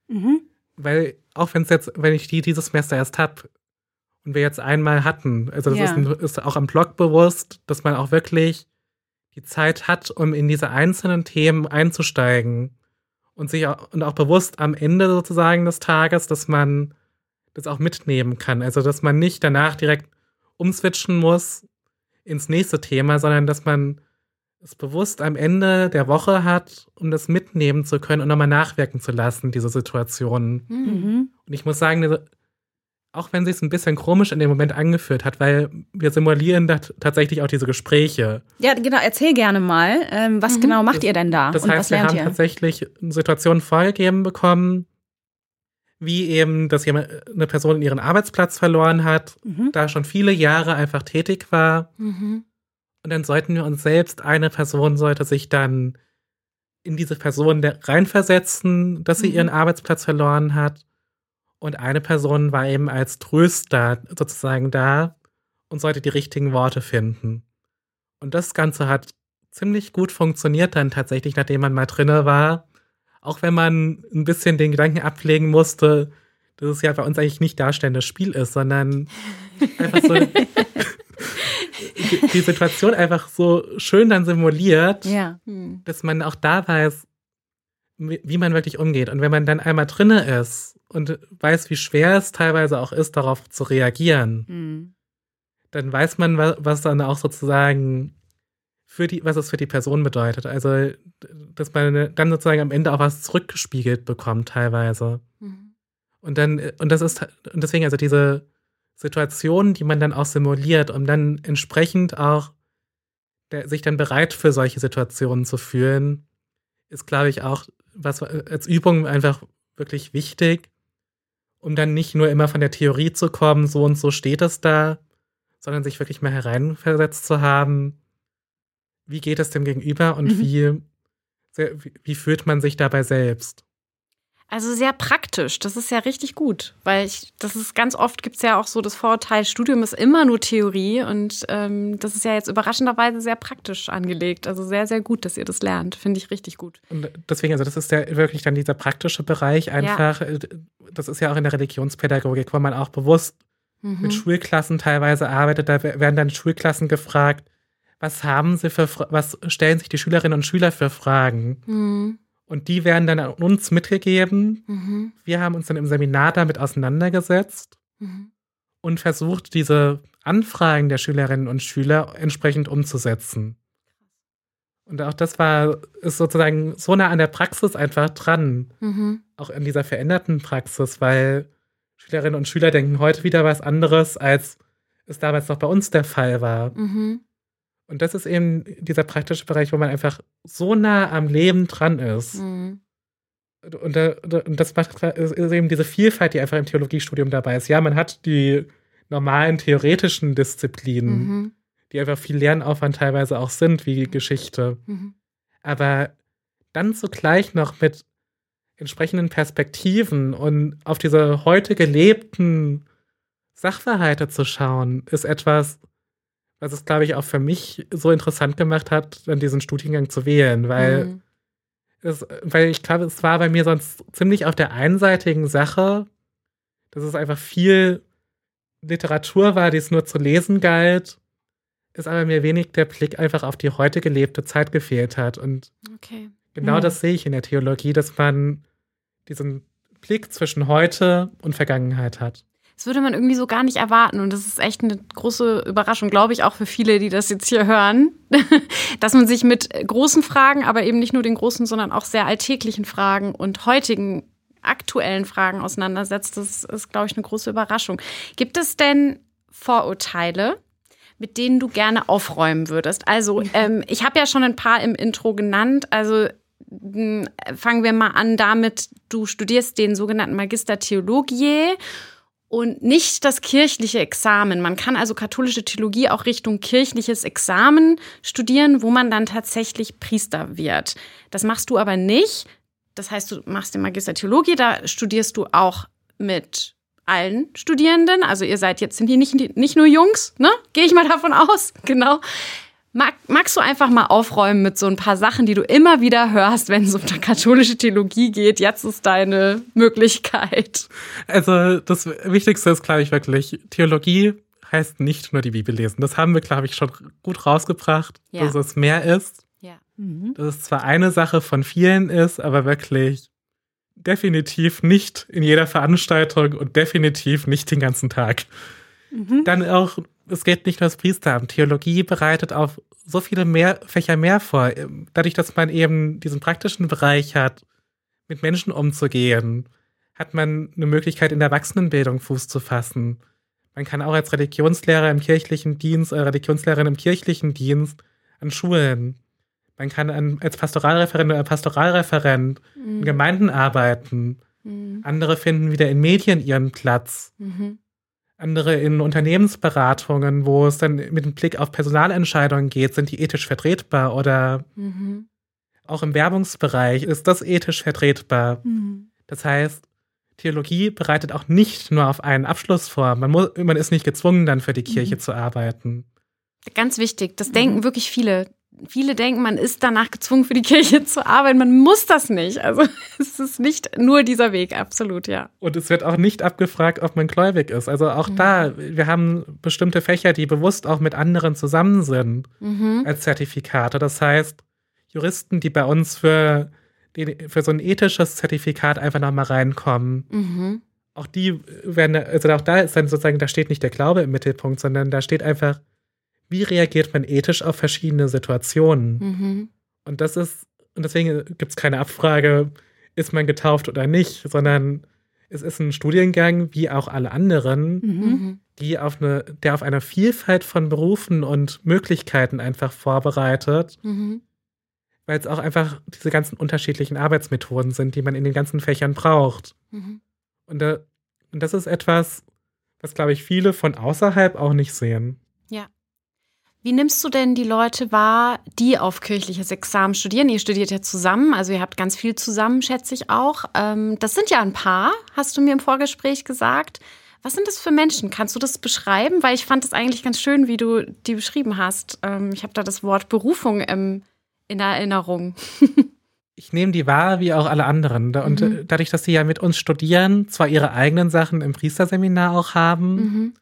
Weil auch wenn ich dieses Semester erst habe und wir jetzt einmal hatten, also das ist auch am Blog bewusst, dass man auch wirklich die Zeit hat, um in diese einzelnen Themen einzusteigen und auch bewusst am Ende sozusagen des Tages, dass man das auch mitnehmen kann. Also dass man nicht danach direkt umswitchen muss ins nächste Thema, sondern dass man es bewusst am Ende der Woche hat, um das mitnehmen zu können und nochmal nachwirken zu lassen, diese Situationen. Und ich muss sagen, auch wenn sie es ein bisschen komisch in dem Moment angeführt hat, weil wir simulieren da tatsächlich auch diese Gespräche. Ja, genau, erzähl gerne mal, was genau macht ihr denn da? Das heißt, wir haben tatsächlich Situationen vorgegeben bekommen, wie eben, dass eine Person ihren Arbeitsplatz verloren hat, da schon viele Jahre einfach tätig war. Und dann sollten wir uns selbst, eine Person sollte sich dann in diese Person reinversetzen, dass sie ihren Arbeitsplatz verloren hat. Und eine Person war eben als Tröster sozusagen da und sollte die richtigen Worte finden. Und das Ganze hat ziemlich gut funktioniert dann tatsächlich, nachdem man mal drinne war. Auch wenn man ein bisschen den Gedanken ablegen musste, dass es ja bei uns eigentlich nicht darstellendes Spiel ist, sondern einfach so die Situation einfach so schön dann simuliert, dass man auch da weiß, wie man wirklich umgeht. Und wenn man dann einmal drinne ist und weiß, wie schwer es teilweise auch ist, darauf zu reagieren, dann weiß man, was dann auch sozusagen was es für die Person bedeutet. Also, dass man dann sozusagen am Ende auch was zurückgespiegelt bekommt teilweise. Und deswegen also diese Situationen, die man dann auch simuliert, um dann entsprechend auch sich dann bereit für solche Situationen zu fühlen, ist, glaube ich, auch was als Übung einfach wirklich wichtig, um dann nicht nur immer von der Theorie zu kommen, so und so steht es da, sondern sich wirklich mal hereinversetzt zu haben, wie geht es dem Gegenüber und wie fühlt man sich dabei selbst? Also sehr praktisch, das ist ja richtig gut, weil ganz oft gibt es ja auch so das Vorurteil, Studium ist immer nur Theorie und das ist ja jetzt überraschenderweise sehr praktisch angelegt. Also sehr, sehr gut, dass ihr das lernt, finde ich richtig gut. Und deswegen, also das ist ja wirklich dann dieser praktische Bereich einfach, das ist ja auch in der Religionspädagogik, wo man auch bewusst mit Schulklassen teilweise arbeitet, da werden dann Schulklassen gefragt, was stellen sich die Schülerinnen und Schüler für Fragen? Und die werden dann an uns mitgegeben. Wir haben uns dann im Seminar damit auseinandergesetzt und versucht, diese Anfragen der Schülerinnen und Schüler entsprechend umzusetzen. Und auch das ist sozusagen so nah an der Praxis einfach dran. Auch in dieser veränderten Praxis, weil Schülerinnen und Schüler denken heute wieder was anderes, als es damals noch bei uns der Fall war. Und das ist eben dieser praktische Bereich, wo man einfach so nah am Leben dran ist. Und das ist eben diese Vielfalt, die einfach im Theologiestudium dabei ist. Ja, man hat die normalen theoretischen Disziplinen, die einfach viel Lernaufwand teilweise auch sind, wie Geschichte. Aber dann zugleich noch mit entsprechenden Perspektiven und auf diese heute gelebten Sachverhalte zu schauen, ist etwas, was es, glaube ich, auch für mich so interessant gemacht hat, dann diesen Studiengang zu wählen, weil ich glaube, es war bei mir sonst ziemlich auf der einseitigen Sache, dass es einfach viel Literatur war, die es nur zu lesen galt, ist aber mir wenig der Blick einfach auf die heute gelebte Zeit gefehlt hat. Und genau das sehe ich in der Theologie, dass man diesen Blick zwischen heute und Vergangenheit hat. Das würde man irgendwie so gar nicht erwarten. Und das ist echt eine große Überraschung, glaube ich, auch für viele, die das jetzt hier hören, dass man sich mit großen Fragen, aber eben nicht nur den großen, sondern auch sehr alltäglichen Fragen und heutigen, aktuellen Fragen auseinandersetzt. Das ist, glaube ich, eine große Überraschung. Gibt es denn Vorurteile, mit denen du gerne aufräumen würdest? Also, ich habe ja schon ein paar im Intro genannt. Also, fangen wir mal an damit, du studierst den sogenannten Magister Theologiae und nicht das kirchliche Examen. Man kann also katholische Theologie auch Richtung kirchliches Examen studieren, wo man dann tatsächlich Priester wird. Das machst du aber nicht. Das heißt, du machst den Magister Theologiae, da studierst du auch mit allen Studierenden. Also ihr seid jetzt, sind hier nicht nur Jungs, ne? Gehe ich mal davon aus, genau. Magst du einfach mal aufräumen mit so ein paar Sachen, die du immer wieder hörst, wenn es um die katholische Theologie geht? Jetzt ist deine Möglichkeit. Also das Wichtigste ist, glaube ich, wirklich, Theologie heißt nicht nur die Bibel lesen. Das haben wir, glaube ich, schon gut rausgebracht, dass es mehr ist. Ja. Dass es zwar eine Sache von vielen ist, aber wirklich definitiv nicht in jeder Veranstaltung und definitiv nicht den ganzen Tag. Dann auch, es geht nicht nur das Priesteramt. Theologie bereitet auf so viele Fächer mehr vor. Dadurch, dass man eben diesen praktischen Bereich hat, mit Menschen umzugehen, hat man eine Möglichkeit, in der Erwachsenenbildung Fuß zu fassen. Man kann auch als Religionslehrer im kirchlichen Dienst, Religionslehrerin im kirchlichen Dienst an Schulen. Man kann als Pastoralreferent oder Pastoralreferent in Gemeinden arbeiten. Andere finden wieder in Medien ihren Platz. Andere in Unternehmensberatungen, wo es dann mit dem Blick auf Personalentscheidungen geht, sind die ethisch vertretbar oder auch im Werbungsbereich ist das ethisch vertretbar. Das heißt, Theologie bereitet auch nicht nur auf einen Abschluss vor. Man ist nicht gezwungen, dann für die Kirche zu arbeiten. Ganz wichtig, das denken wirklich viele. Viele denken, man ist danach gezwungen, für die Kirche zu arbeiten. Man muss das nicht. Also es ist nicht nur dieser Weg, absolut, ja. Und es wird auch nicht abgefragt, ob man gläubig ist. Also auch da, wir haben bestimmte Fächer, die bewusst auch mit anderen zusammen sind als Zertifikate. Das heißt, Juristen, die bei uns für so ein ethisches Zertifikat einfach nochmal reinkommen, auch die werden, also auch da ist dann sozusagen, da steht nicht der Glaube im Mittelpunkt, sondern da steht einfach, wie reagiert man ethisch auf verschiedene Situationen? Und deswegen gibt es keine Abfrage, ist man getauft oder nicht, sondern es ist ein Studiengang, wie auch alle anderen, der auf eine Vielfalt von Berufen und Möglichkeiten einfach vorbereitet, weil es auch einfach diese ganzen unterschiedlichen Arbeitsmethoden sind, die man in den ganzen Fächern braucht. Und das ist etwas, was, glaube ich, viele von außerhalb auch nicht sehen. Ja. Wie nimmst du denn die Leute wahr, die auf kirchliches Examen studieren? Ihr studiert ja zusammen, also ihr habt ganz viel zusammen, schätze ich auch. Das sind ja ein paar, hast du mir im Vorgespräch gesagt. Was sind das für Menschen? Kannst du das beschreiben? Weil ich fand es eigentlich ganz schön, wie du die beschrieben hast. Ich habe da das Wort Berufung in Erinnerung. Ich nehme die wahr wie auch alle anderen. Und dadurch, dass sie ja mit uns studieren, zwar ihre eigenen Sachen im Priesterseminar auch haben,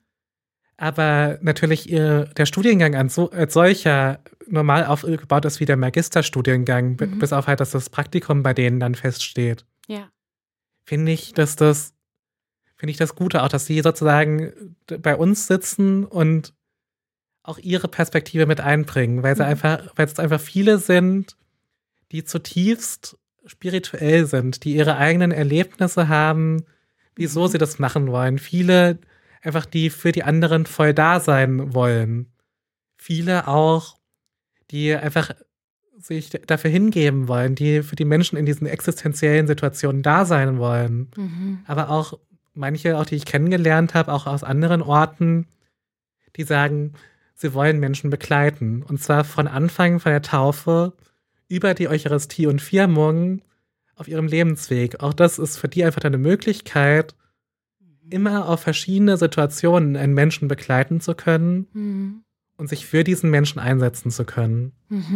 aber natürlich der Studiengang als solcher normal aufgebaut ist wie der Magisterstudiengang, bis auf halt, dass das Praktikum bei denen dann feststeht. Ja. Finde ich das Gute auch, dass sie sozusagen bei uns sitzen und auch ihre Perspektive mit einbringen, weil es einfach viele sind, die zutiefst spirituell sind, die ihre eigenen Erlebnisse haben, wieso sie das machen wollen. Viele einfach, die für die anderen voll da sein wollen. Viele auch, die einfach sich dafür hingeben wollen, die für die Menschen in diesen existenziellen Situationen da sein wollen. Aber auch manche, auch die ich kennengelernt habe, auch aus anderen Orten, die sagen, sie wollen Menschen begleiten. Und zwar von Anfang von der Taufe über die Eucharistie und Firmung auf ihrem Lebensweg. Auch das ist für die einfach eine Möglichkeit, immer auf verschiedene Situationen einen Menschen begleiten zu können und sich für diesen Menschen einsetzen zu können.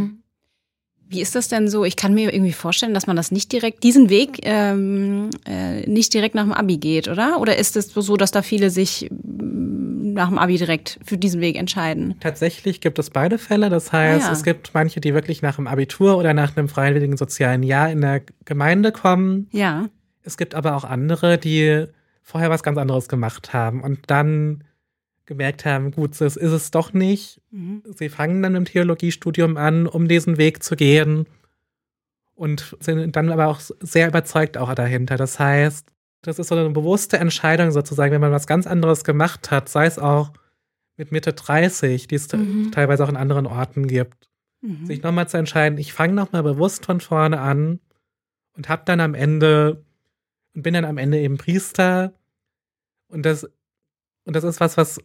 Wie ist das denn so? Ich kann mir irgendwie vorstellen, dass man das nicht direkt, diesen Weg nicht direkt nach dem Abi geht, oder? Oder ist es so, dass da viele sich nach dem Abi direkt für diesen Weg entscheiden? Tatsächlich gibt es beide Fälle. Das heißt, es gibt manche, die wirklich nach dem Abitur oder nach einem freiwilligen sozialen Jahr in der Gemeinde kommen. Ja. Es gibt aber auch andere, die vorher was ganz anderes gemacht haben und dann gemerkt haben, gut, das ist es doch nicht. Sie fangen dann im Theologiestudium an, um diesen Weg zu gehen und sind dann aber auch sehr überzeugt auch dahinter. Das heißt, das ist so eine bewusste Entscheidung sozusagen, wenn man was ganz anderes gemacht hat, sei es auch mit Mitte 30, die es teilweise auch in anderen Orten gibt, sich nochmal zu entscheiden, ich fange nochmal bewusst von vorne an und bin dann am Ende eben Priester. Und das ist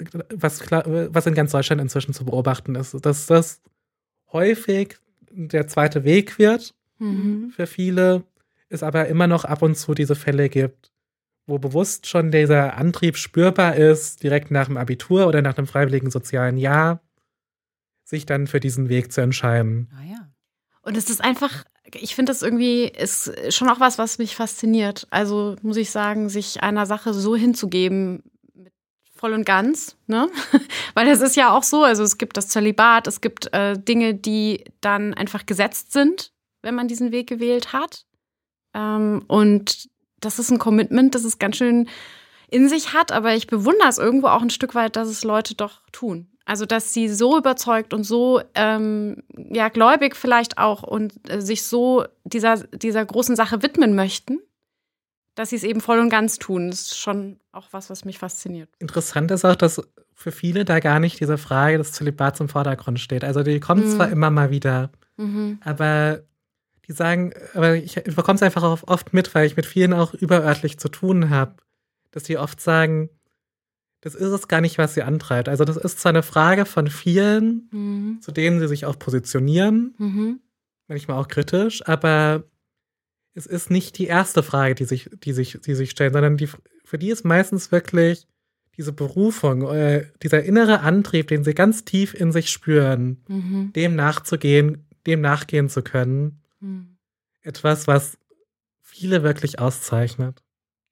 was in ganz Deutschland inzwischen zu beobachten ist, dass das häufig der zweite Weg wird für viele, es aber immer noch ab und zu diese Fälle gibt, wo bewusst schon dieser Antrieb spürbar ist, direkt nach dem Abitur oder nach einem freiwilligen sozialen Jahr, sich dann für diesen Weg zu entscheiden. Ah ja. Und es ist einfach, ich finde das irgendwie, ist schon auch was mich fasziniert. Also muss ich sagen, sich einer Sache so hinzugeben, voll und ganz, ne? Weil es ist ja auch so, also es gibt das Zölibat, es gibt Dinge, die dann einfach gesetzt sind, wenn man diesen Weg gewählt hat. Und das ist ein Commitment, das es ganz schön in sich hat, aber ich bewundere es irgendwo auch ein Stück weit, dass es Leute doch tun. Also, dass sie so überzeugt und so gläubig vielleicht auch und sich so dieser großen Sache widmen möchten, dass sie es eben voll und ganz tun. Das ist schon auch was mich fasziniert. Interessant ist auch, dass für viele da gar nicht diese Frage des Zölibats im Vordergrund steht. Also die kommt zwar immer mal wieder, aber die sagen, aber ich bekomme es einfach auch oft mit, weil ich mit vielen auch überörtlich zu tun habe, dass die oft sagen, das ist es gar nicht, was sie antreibt. Also das ist zwar eine Frage von vielen, zu denen sie sich auch positionieren, manchmal auch kritisch, aber es ist nicht die erste Frage, die sich stellen, sondern für die ist meistens wirklich diese Berufung, dieser innere Antrieb, den sie ganz tief in sich spüren, dem nachgehen zu können. Etwas, was viele wirklich auszeichnet.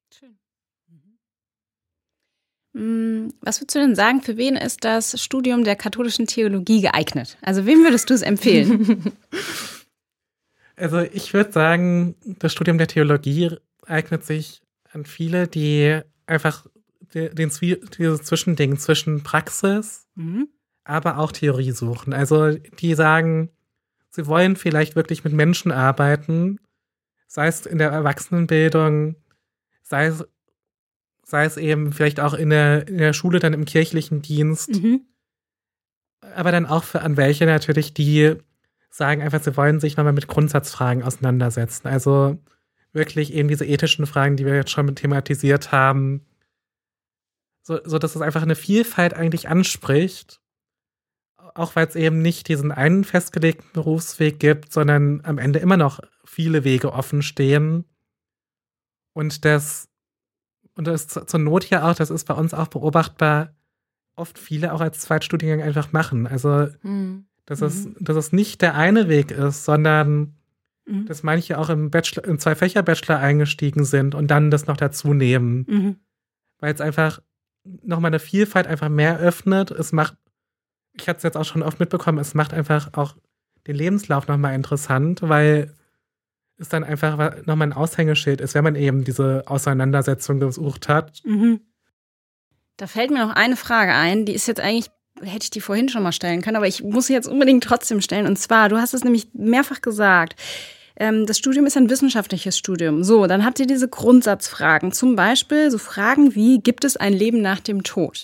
Schön. Was würdest du denn sagen, für wen ist das Studium der katholischen Theologie geeignet? Also wem würdest du es empfehlen? Also ich würde sagen, das Studium der Theologie eignet sich an viele, die einfach dieses Zwischending zwischen Praxis, aber auch Theorie suchen. Also die sagen, sie wollen vielleicht wirklich mit Menschen arbeiten, sei es in der Erwachsenenbildung, sei es eben vielleicht auch in der Schule, dann im kirchlichen Dienst, aber dann auch an welche natürlich, die sagen einfach, sie wollen sich nochmal mit Grundsatzfragen auseinandersetzen. Also wirklich eben diese ethischen Fragen, die wir jetzt schon thematisiert haben, so dass es einfach eine Vielfalt eigentlich anspricht, auch weil es eben nicht diesen einen festgelegten Berufsweg gibt, sondern am Ende immer noch viele Wege offen stehen. Und das zur Not ja auch, das ist bei uns auch beobachtbar, oft viele auch als Zweitstudiengang einfach machen. Also dass es nicht der eine Weg ist, sondern dass manche auch im 2-Fächer-Bachelor eingestiegen sind und dann das noch dazu nehmen. Weil es einfach nochmal eine Vielfalt einfach mehr öffnet. Ich hatte es jetzt auch schon oft mitbekommen, es macht einfach auch den Lebenslauf nochmal interessant, weil es dann einfach nochmal ein Aushängeschild ist, wenn man eben diese Auseinandersetzung gesucht hat. Da fällt mir noch eine Frage ein, die ist jetzt eigentlich, hätte ich die vorhin schon mal stellen können, aber ich muss sie jetzt unbedingt trotzdem stellen. Und zwar, du hast es nämlich mehrfach gesagt, das Studium ist ein wissenschaftliches Studium. So, dann habt ihr diese Grundsatzfragen. Zum Beispiel so Fragen wie, gibt es ein Leben nach dem Tod?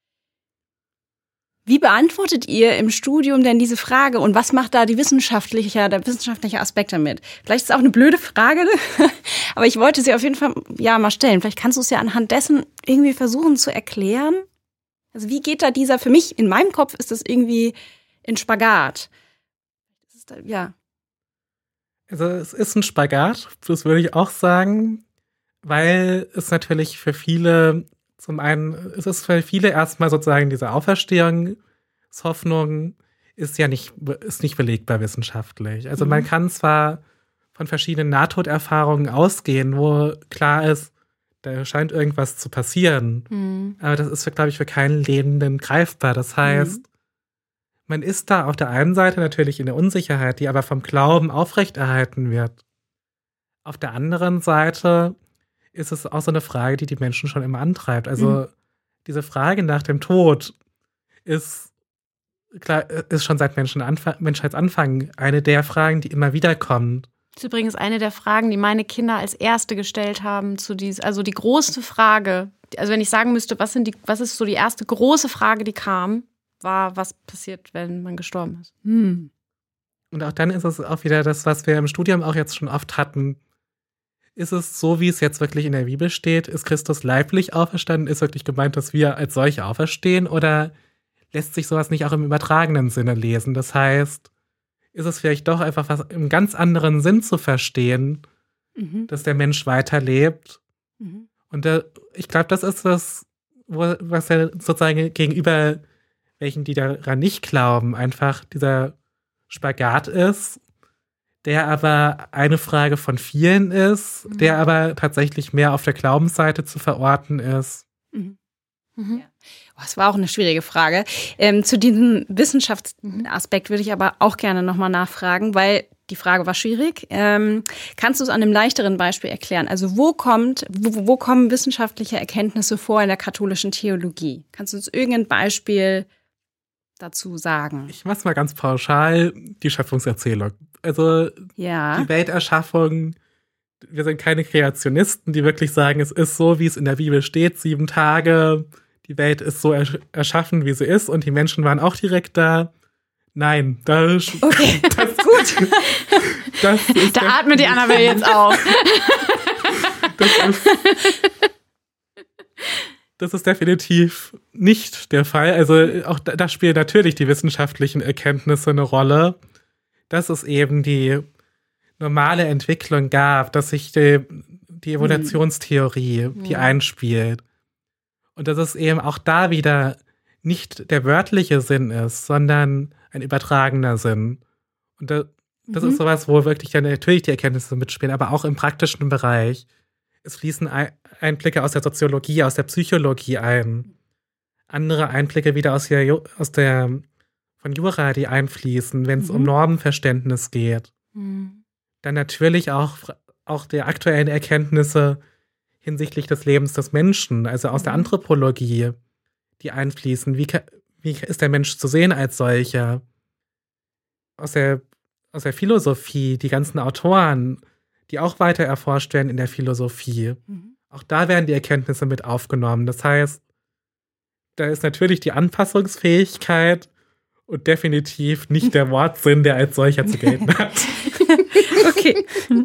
Wie beantwortet ihr im Studium denn diese Frage und was macht da der wissenschaftliche Aspekt damit? Vielleicht ist es auch eine blöde Frage, aber ich wollte sie auf jeden Fall mal stellen. Vielleicht kannst du es ja anhand dessen irgendwie versuchen zu erklären. Also wie geht da für mich, in meinem Kopf ist das irgendwie ein Spagat. Also es ist ein Spagat, das würde ich auch sagen, weil es natürlich für viele, zum einen, es ist für viele erstmal sozusagen diese Auferstehungshoffnung ist nicht belegbar wissenschaftlich. Also man kann zwar von verschiedenen Nahtoderfahrungen ausgehen, wo klar ist, da scheint irgendwas zu passieren, aber das ist, glaube ich, für keinen Lebenden greifbar. Das heißt, man ist da auf der einen Seite natürlich in der Unsicherheit, die aber vom Glauben aufrechterhalten wird. Auf der anderen Seite ist es auch so eine Frage, die Menschen schon immer antreibt. Also diese Frage nach dem Tod ist schon seit Menschheitsanfang eine der Fragen, die immer wieder kommt. Das ist übrigens eine der Fragen, die meine Kinder als erste gestellt haben also die große Frage. Also wenn ich sagen müsste, was ist so die erste große Frage, die kam, war, was passiert, wenn man gestorben ist. Und auch dann ist es auch wieder das, was wir im Studium auch jetzt schon oft hatten. Ist es so, wie es jetzt wirklich in der Bibel steht? Ist Christus leiblich auferstanden? Ist wirklich gemeint, dass wir als solche auferstehen? Oder lässt sich sowas nicht auch im übertragenen Sinne lesen? Das heißt, ist es vielleicht doch einfach was im ganz anderen Sinn zu verstehen, dass der Mensch weiterlebt? Und ich glaube, das ist das, was ja sozusagen gegenüber welchen, die daran nicht glauben, einfach dieser Spagat ist, der aber eine Frage von vielen ist, der aber tatsächlich mehr auf der Glaubensseite zu verorten ist. Das war auch eine schwierige Frage. Zu diesem Wissenschaftsaspekt würde ich aber auch gerne nochmal nachfragen, weil die Frage war schwierig. Kannst du es an einem leichteren Beispiel erklären? Also wo kommen wissenschaftliche Erkenntnisse vor in der katholischen Theologie? Kannst du uns irgendein Beispiel dazu sagen? Ich mach's mal ganz pauschal, die Schöpfungserzählung. Also die Welterschaffung, wir sind keine Kreationisten, die wirklich sagen, es ist so, wie es in der Bibel steht, 7 Tage, die Welt ist so erschaffen, wie sie ist und die Menschen waren auch direkt da. Nein, das gut. Da atmet die Annabelle jetzt auf. Das ist definitiv nicht der Fall. Also auch da spielen natürlich die wissenschaftlichen Erkenntnisse eine Rolle, dass es eben die normale Entwicklung gab, dass sich die Evolutionstheorie, die einspielt. Und dass es eben auch da wieder nicht der wörtliche Sinn ist, sondern ein übertragener Sinn. Und das ist sowas, wo wirklich ja natürlich die Erkenntnisse mitspielen, aber auch im praktischen Bereich. Es fließen Einblicke aus der Soziologie, aus der Psychologie ein. Andere Einblicke wieder von Jura, die einfließen, wenn es um Normenverständnis geht. Dann natürlich auch der aktuellen Erkenntnisse hinsichtlich des Lebens des Menschen, also aus der Anthropologie, die einfließen. Wie ist der Mensch zu sehen als solcher? Aus der Philosophie, die ganzen Autoren, die auch weiter erforscht werden in der Philosophie. Auch da werden die Erkenntnisse mit aufgenommen. Das heißt, da ist natürlich die Anpassungsfähigkeit und definitiv nicht der Wortsinn, der als solcher zu gelten hat. Okay.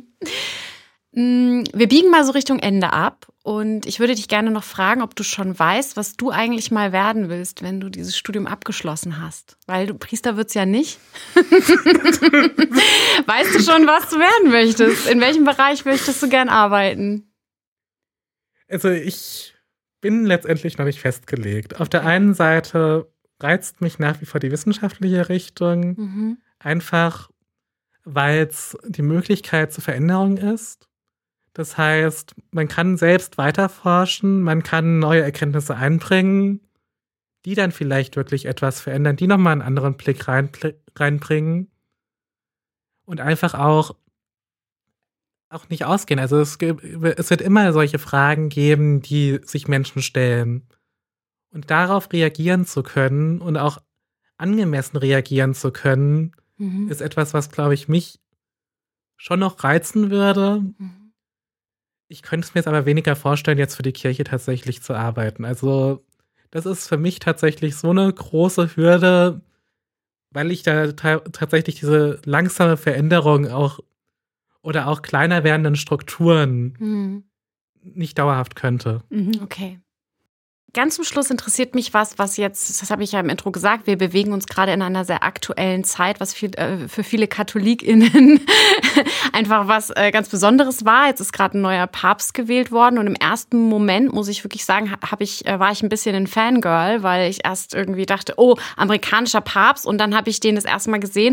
Wir biegen mal so Richtung Ende ab und ich würde dich gerne noch fragen, ob du schon weißt, was du eigentlich mal werden willst, wenn du dieses Studium abgeschlossen hast. Weil du Priester wird's ja nicht. Weißt du schon, was du werden möchtest? In welchem Bereich möchtest du gern arbeiten? Also ich bin letztendlich noch nicht festgelegt. Auf der einen Seite reizt mich nach wie vor die wissenschaftliche Richtung, einfach weil es die Möglichkeit zur Veränderung ist. Das heißt, man kann selbst weiterforschen, man kann neue Erkenntnisse einbringen, die dann vielleicht wirklich etwas verändern, die nochmal einen anderen Blick reinbringen und einfach auch nicht ausgehen. Also es wird immer solche Fragen geben, die sich Menschen stellen. Und darauf reagieren zu können und auch angemessen reagieren zu können, ist etwas, was, glaube ich, mich schon noch reizen würde. Ich könnte es mir jetzt aber weniger vorstellen, jetzt für die Kirche tatsächlich zu arbeiten. Also das ist für mich tatsächlich so eine große Hürde, weil ich da tatsächlich diese langsame Veränderung oder auch kleiner werdenden Strukturen nicht dauerhaft könnte. Okay. Ganz zum Schluss interessiert mich was jetzt, das habe ich ja im Intro gesagt, wir bewegen uns gerade in einer sehr aktuellen Zeit, was für viele KatholikInnen einfach was ganz Besonderes war. Jetzt ist gerade ein neuer Papst gewählt worden und im ersten Moment, muss ich wirklich sagen, war ich ein bisschen ein Fangirl, weil ich erst irgendwie dachte, oh, amerikanischer Papst und dann habe ich den das erste Mal gesehen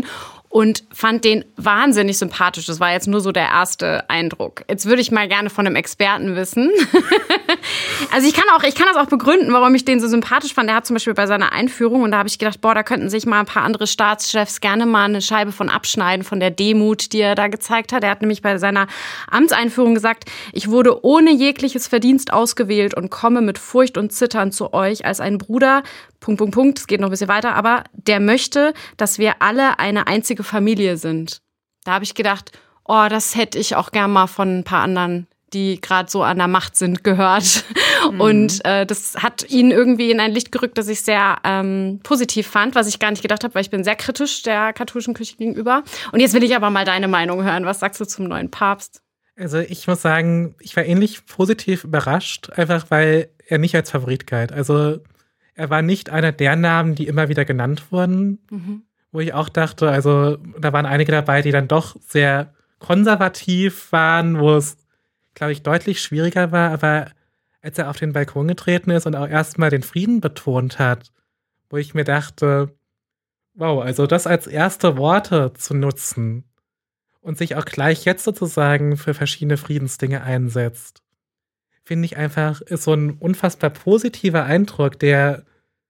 und fand den wahnsinnig sympathisch. Das war jetzt nur so der erste Eindruck. Jetzt würde ich mal gerne von einem Experten wissen. Also ich kann das auch begründen, warum ich den so sympathisch fand. Er hat zum Beispiel bei seiner Einführung, und da habe ich gedacht, da könnten sich mal ein paar andere Staatschefs gerne mal eine Scheibe von abschneiden, von der Demut, die er da gezeigt hat. Er hat nämlich bei seiner Amtseinführung gesagt, ich wurde ohne jegliches Verdienst ausgewählt und komme mit Furcht und Zittern zu euch als ein Bruder, .. Es geht noch ein bisschen weiter, aber der möchte, dass wir alle eine einzige Familie sind. Da habe ich gedacht, das hätte ich auch gern mal von ein paar anderen, die gerade so an der Macht sind, gehört. Und das hat ihn irgendwie in ein Licht gerückt, das ich sehr positiv fand, was ich gar nicht gedacht habe, weil ich bin sehr kritisch der katholischen Kirche gegenüber. Und jetzt will ich aber mal deine Meinung hören. Was sagst du zum neuen Papst? Also ich muss sagen, ich war ähnlich positiv überrascht, einfach weil er nicht als Favorit galt. Also er war nicht einer der Namen, die immer wieder genannt wurden, wo ich auch dachte, also da waren einige dabei, die dann doch sehr konservativ waren, wo es, glaube ich, deutlich schwieriger war. Aber als er auf den Balkon getreten ist und auch erstmal den Frieden betont hat, wo ich mir dachte, wow, also das als erste Worte zu nutzen und sich auch gleich jetzt sozusagen für verschiedene Friedensdinge einsetzt, finde ich einfach, ist so ein unfassbar positiver Eindruck, der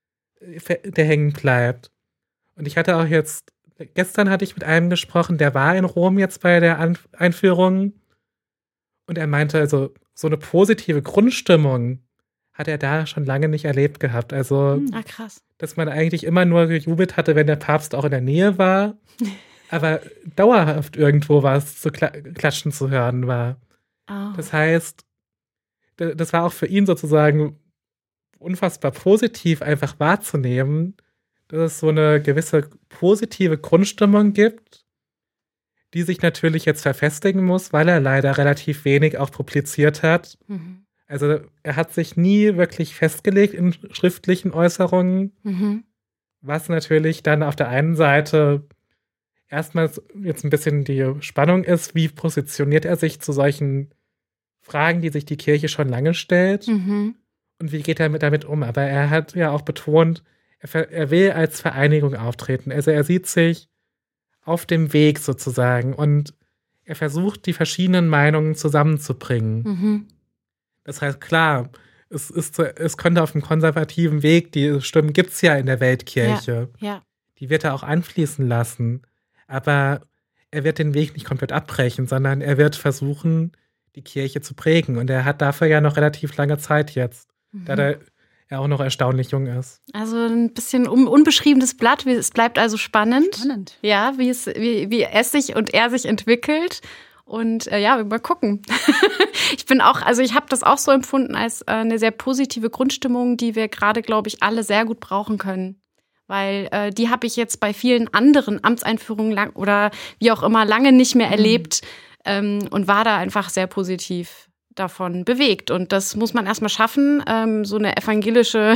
hängen bleibt. Und ich hatte auch gestern hatte ich mit einem gesprochen, der war in Rom jetzt bei der Einführung, und er meinte, also so eine positive Grundstimmung hat er da schon lange nicht erlebt gehabt. Also, krass. Dass man eigentlich immer nur gejubelt hatte, wenn der Papst auch in der Nähe war, aber dauerhaft irgendwo was zu klatschen zu hören war. Oh. Das heißt, das war auch für ihn sozusagen unfassbar positiv einfach wahrzunehmen, dass es so eine gewisse positive Grundstimmung gibt, die sich natürlich jetzt verfestigen muss, weil er leider relativ wenig auch publiziert hat. Also er hat sich nie wirklich festgelegt in schriftlichen Äußerungen, was natürlich dann auf der einen Seite erstmal jetzt ein bisschen die Spannung ist, wie positioniert er sich zu solchen Fragen, die sich die Kirche schon lange stellt, und wie geht er damit um. Aber er hat ja auch betont, er will als Vereinigung auftreten. Also er sieht sich auf dem Weg sozusagen und er versucht, die verschiedenen Meinungen zusammenzubringen. Das heißt, klar, es könnte auf dem konservativen Weg, die Stimmen gibt es ja in der Weltkirche. Ja. Die wird er auch einfließen lassen. Aber er wird den Weg nicht komplett abbrechen, sondern er wird versuchen, die Kirche zu prägen. Und er hat dafür ja noch relativ lange Zeit jetzt, da er auch noch erstaunlich jung ist. Also ein bisschen unbeschriebenes Blatt. Es bleibt also spannend. Ja, wie es sich und er sich entwickelt. Und mal gucken. Ich habe das auch so empfunden als eine sehr positive Grundstimmung, die wir gerade, glaube ich, alle sehr gut brauchen können. Weil die habe ich jetzt bei vielen anderen Amtseinführungen oder wie auch immer lange nicht mehr erlebt und war da einfach sehr positiv davon bewegt. Und das muss man erstmal schaffen, so eine evangelische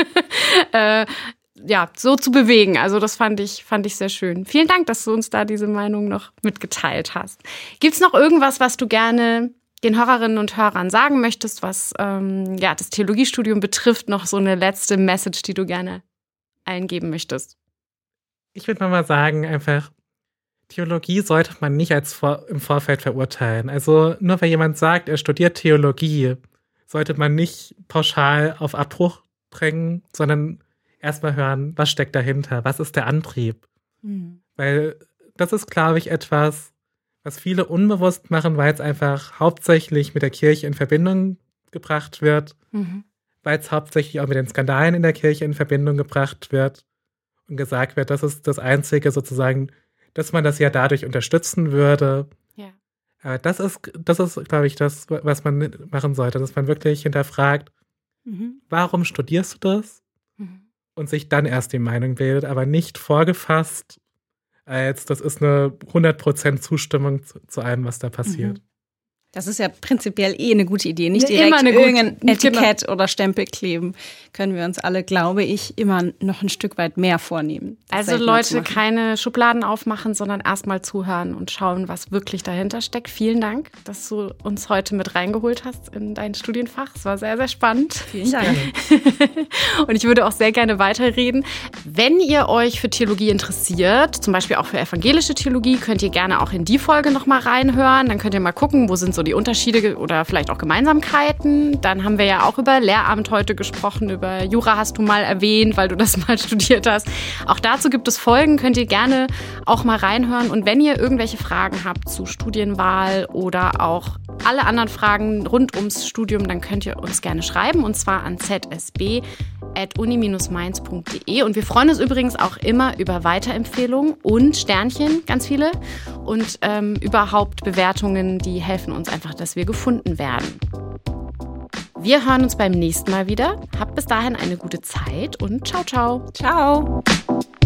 so zu bewegen. Also das fand ich sehr schön. Vielen Dank, dass du uns da diese Meinung noch mitgeteilt hast. Gibt's noch irgendwas, was du gerne den Hörerinnen und Hörern sagen möchtest, was das Theologiestudium betrifft? Noch so eine letzte Message, die du gerne eingeben möchtest? Ich würde mal sagen, einfach, Theologie sollte man nicht im Vorfeld verurteilen. Also nur weil jemand sagt, er studiert Theologie, sollte man nicht pauschal auf Abbruch drängen, sondern erstmal hören, was steckt dahinter, was ist der Antrieb. Weil das ist, glaube ich, etwas, was viele unbewusst machen, weil es einfach hauptsächlich mit der Kirche in Verbindung gebracht wird, weil es hauptsächlich auch mit den Skandalen in der Kirche in Verbindung gebracht wird und gesagt wird, das ist das Einzige sozusagen, dass man das ja dadurch unterstützen würde. Ja. Aber das ist, glaube ich, das, was man machen sollte, dass man wirklich hinterfragt, warum studierst du das? Und sich dann erst die Meinung bildet, aber nicht vorgefasst, als das ist eine 100% Zustimmung zu allem, was da passiert. Das ist ja prinzipiell eine gute Idee. Nicht direkt irgendein Etikett oder Stempel kleben. Können wir uns alle, glaube ich, immer noch ein Stück weit mehr vornehmen. Also Leute, keine Schubladen aufmachen, sondern erstmal zuhören und schauen, was wirklich dahinter steckt. Vielen Dank, dass du uns heute mit reingeholt hast in dein Studienfach. Es war sehr, sehr spannend. Vielen Dank. Und ich würde auch sehr gerne weiterreden. Wenn ihr euch für Theologie interessiert, zum Beispiel auch für evangelische Theologie, könnt ihr gerne auch in die Folge nochmal reinhören. Dann könnt ihr mal gucken, wo sind so die Unterschiede oder vielleicht auch Gemeinsamkeiten. Dann haben wir ja auch über Lehramt heute gesprochen, über Jura hast du mal erwähnt, weil du das mal studiert hast. Auch dazu gibt es Folgen, könnt ihr gerne auch mal reinhören. Und wenn ihr irgendwelche Fragen habt zu Studienwahl oder auch alle anderen Fragen rund ums Studium, dann könnt ihr uns gerne schreiben, und zwar an zsb@uni-mainz.de. Und wir freuen uns übrigens auch immer über Weiterempfehlungen und Sternchen, ganz viele, und überhaupt Bewertungen, die helfen uns einfach, dass wir gefunden werden. Wir hören uns beim nächsten Mal wieder. Habt bis dahin eine gute Zeit und ciao, ciao. Ciao.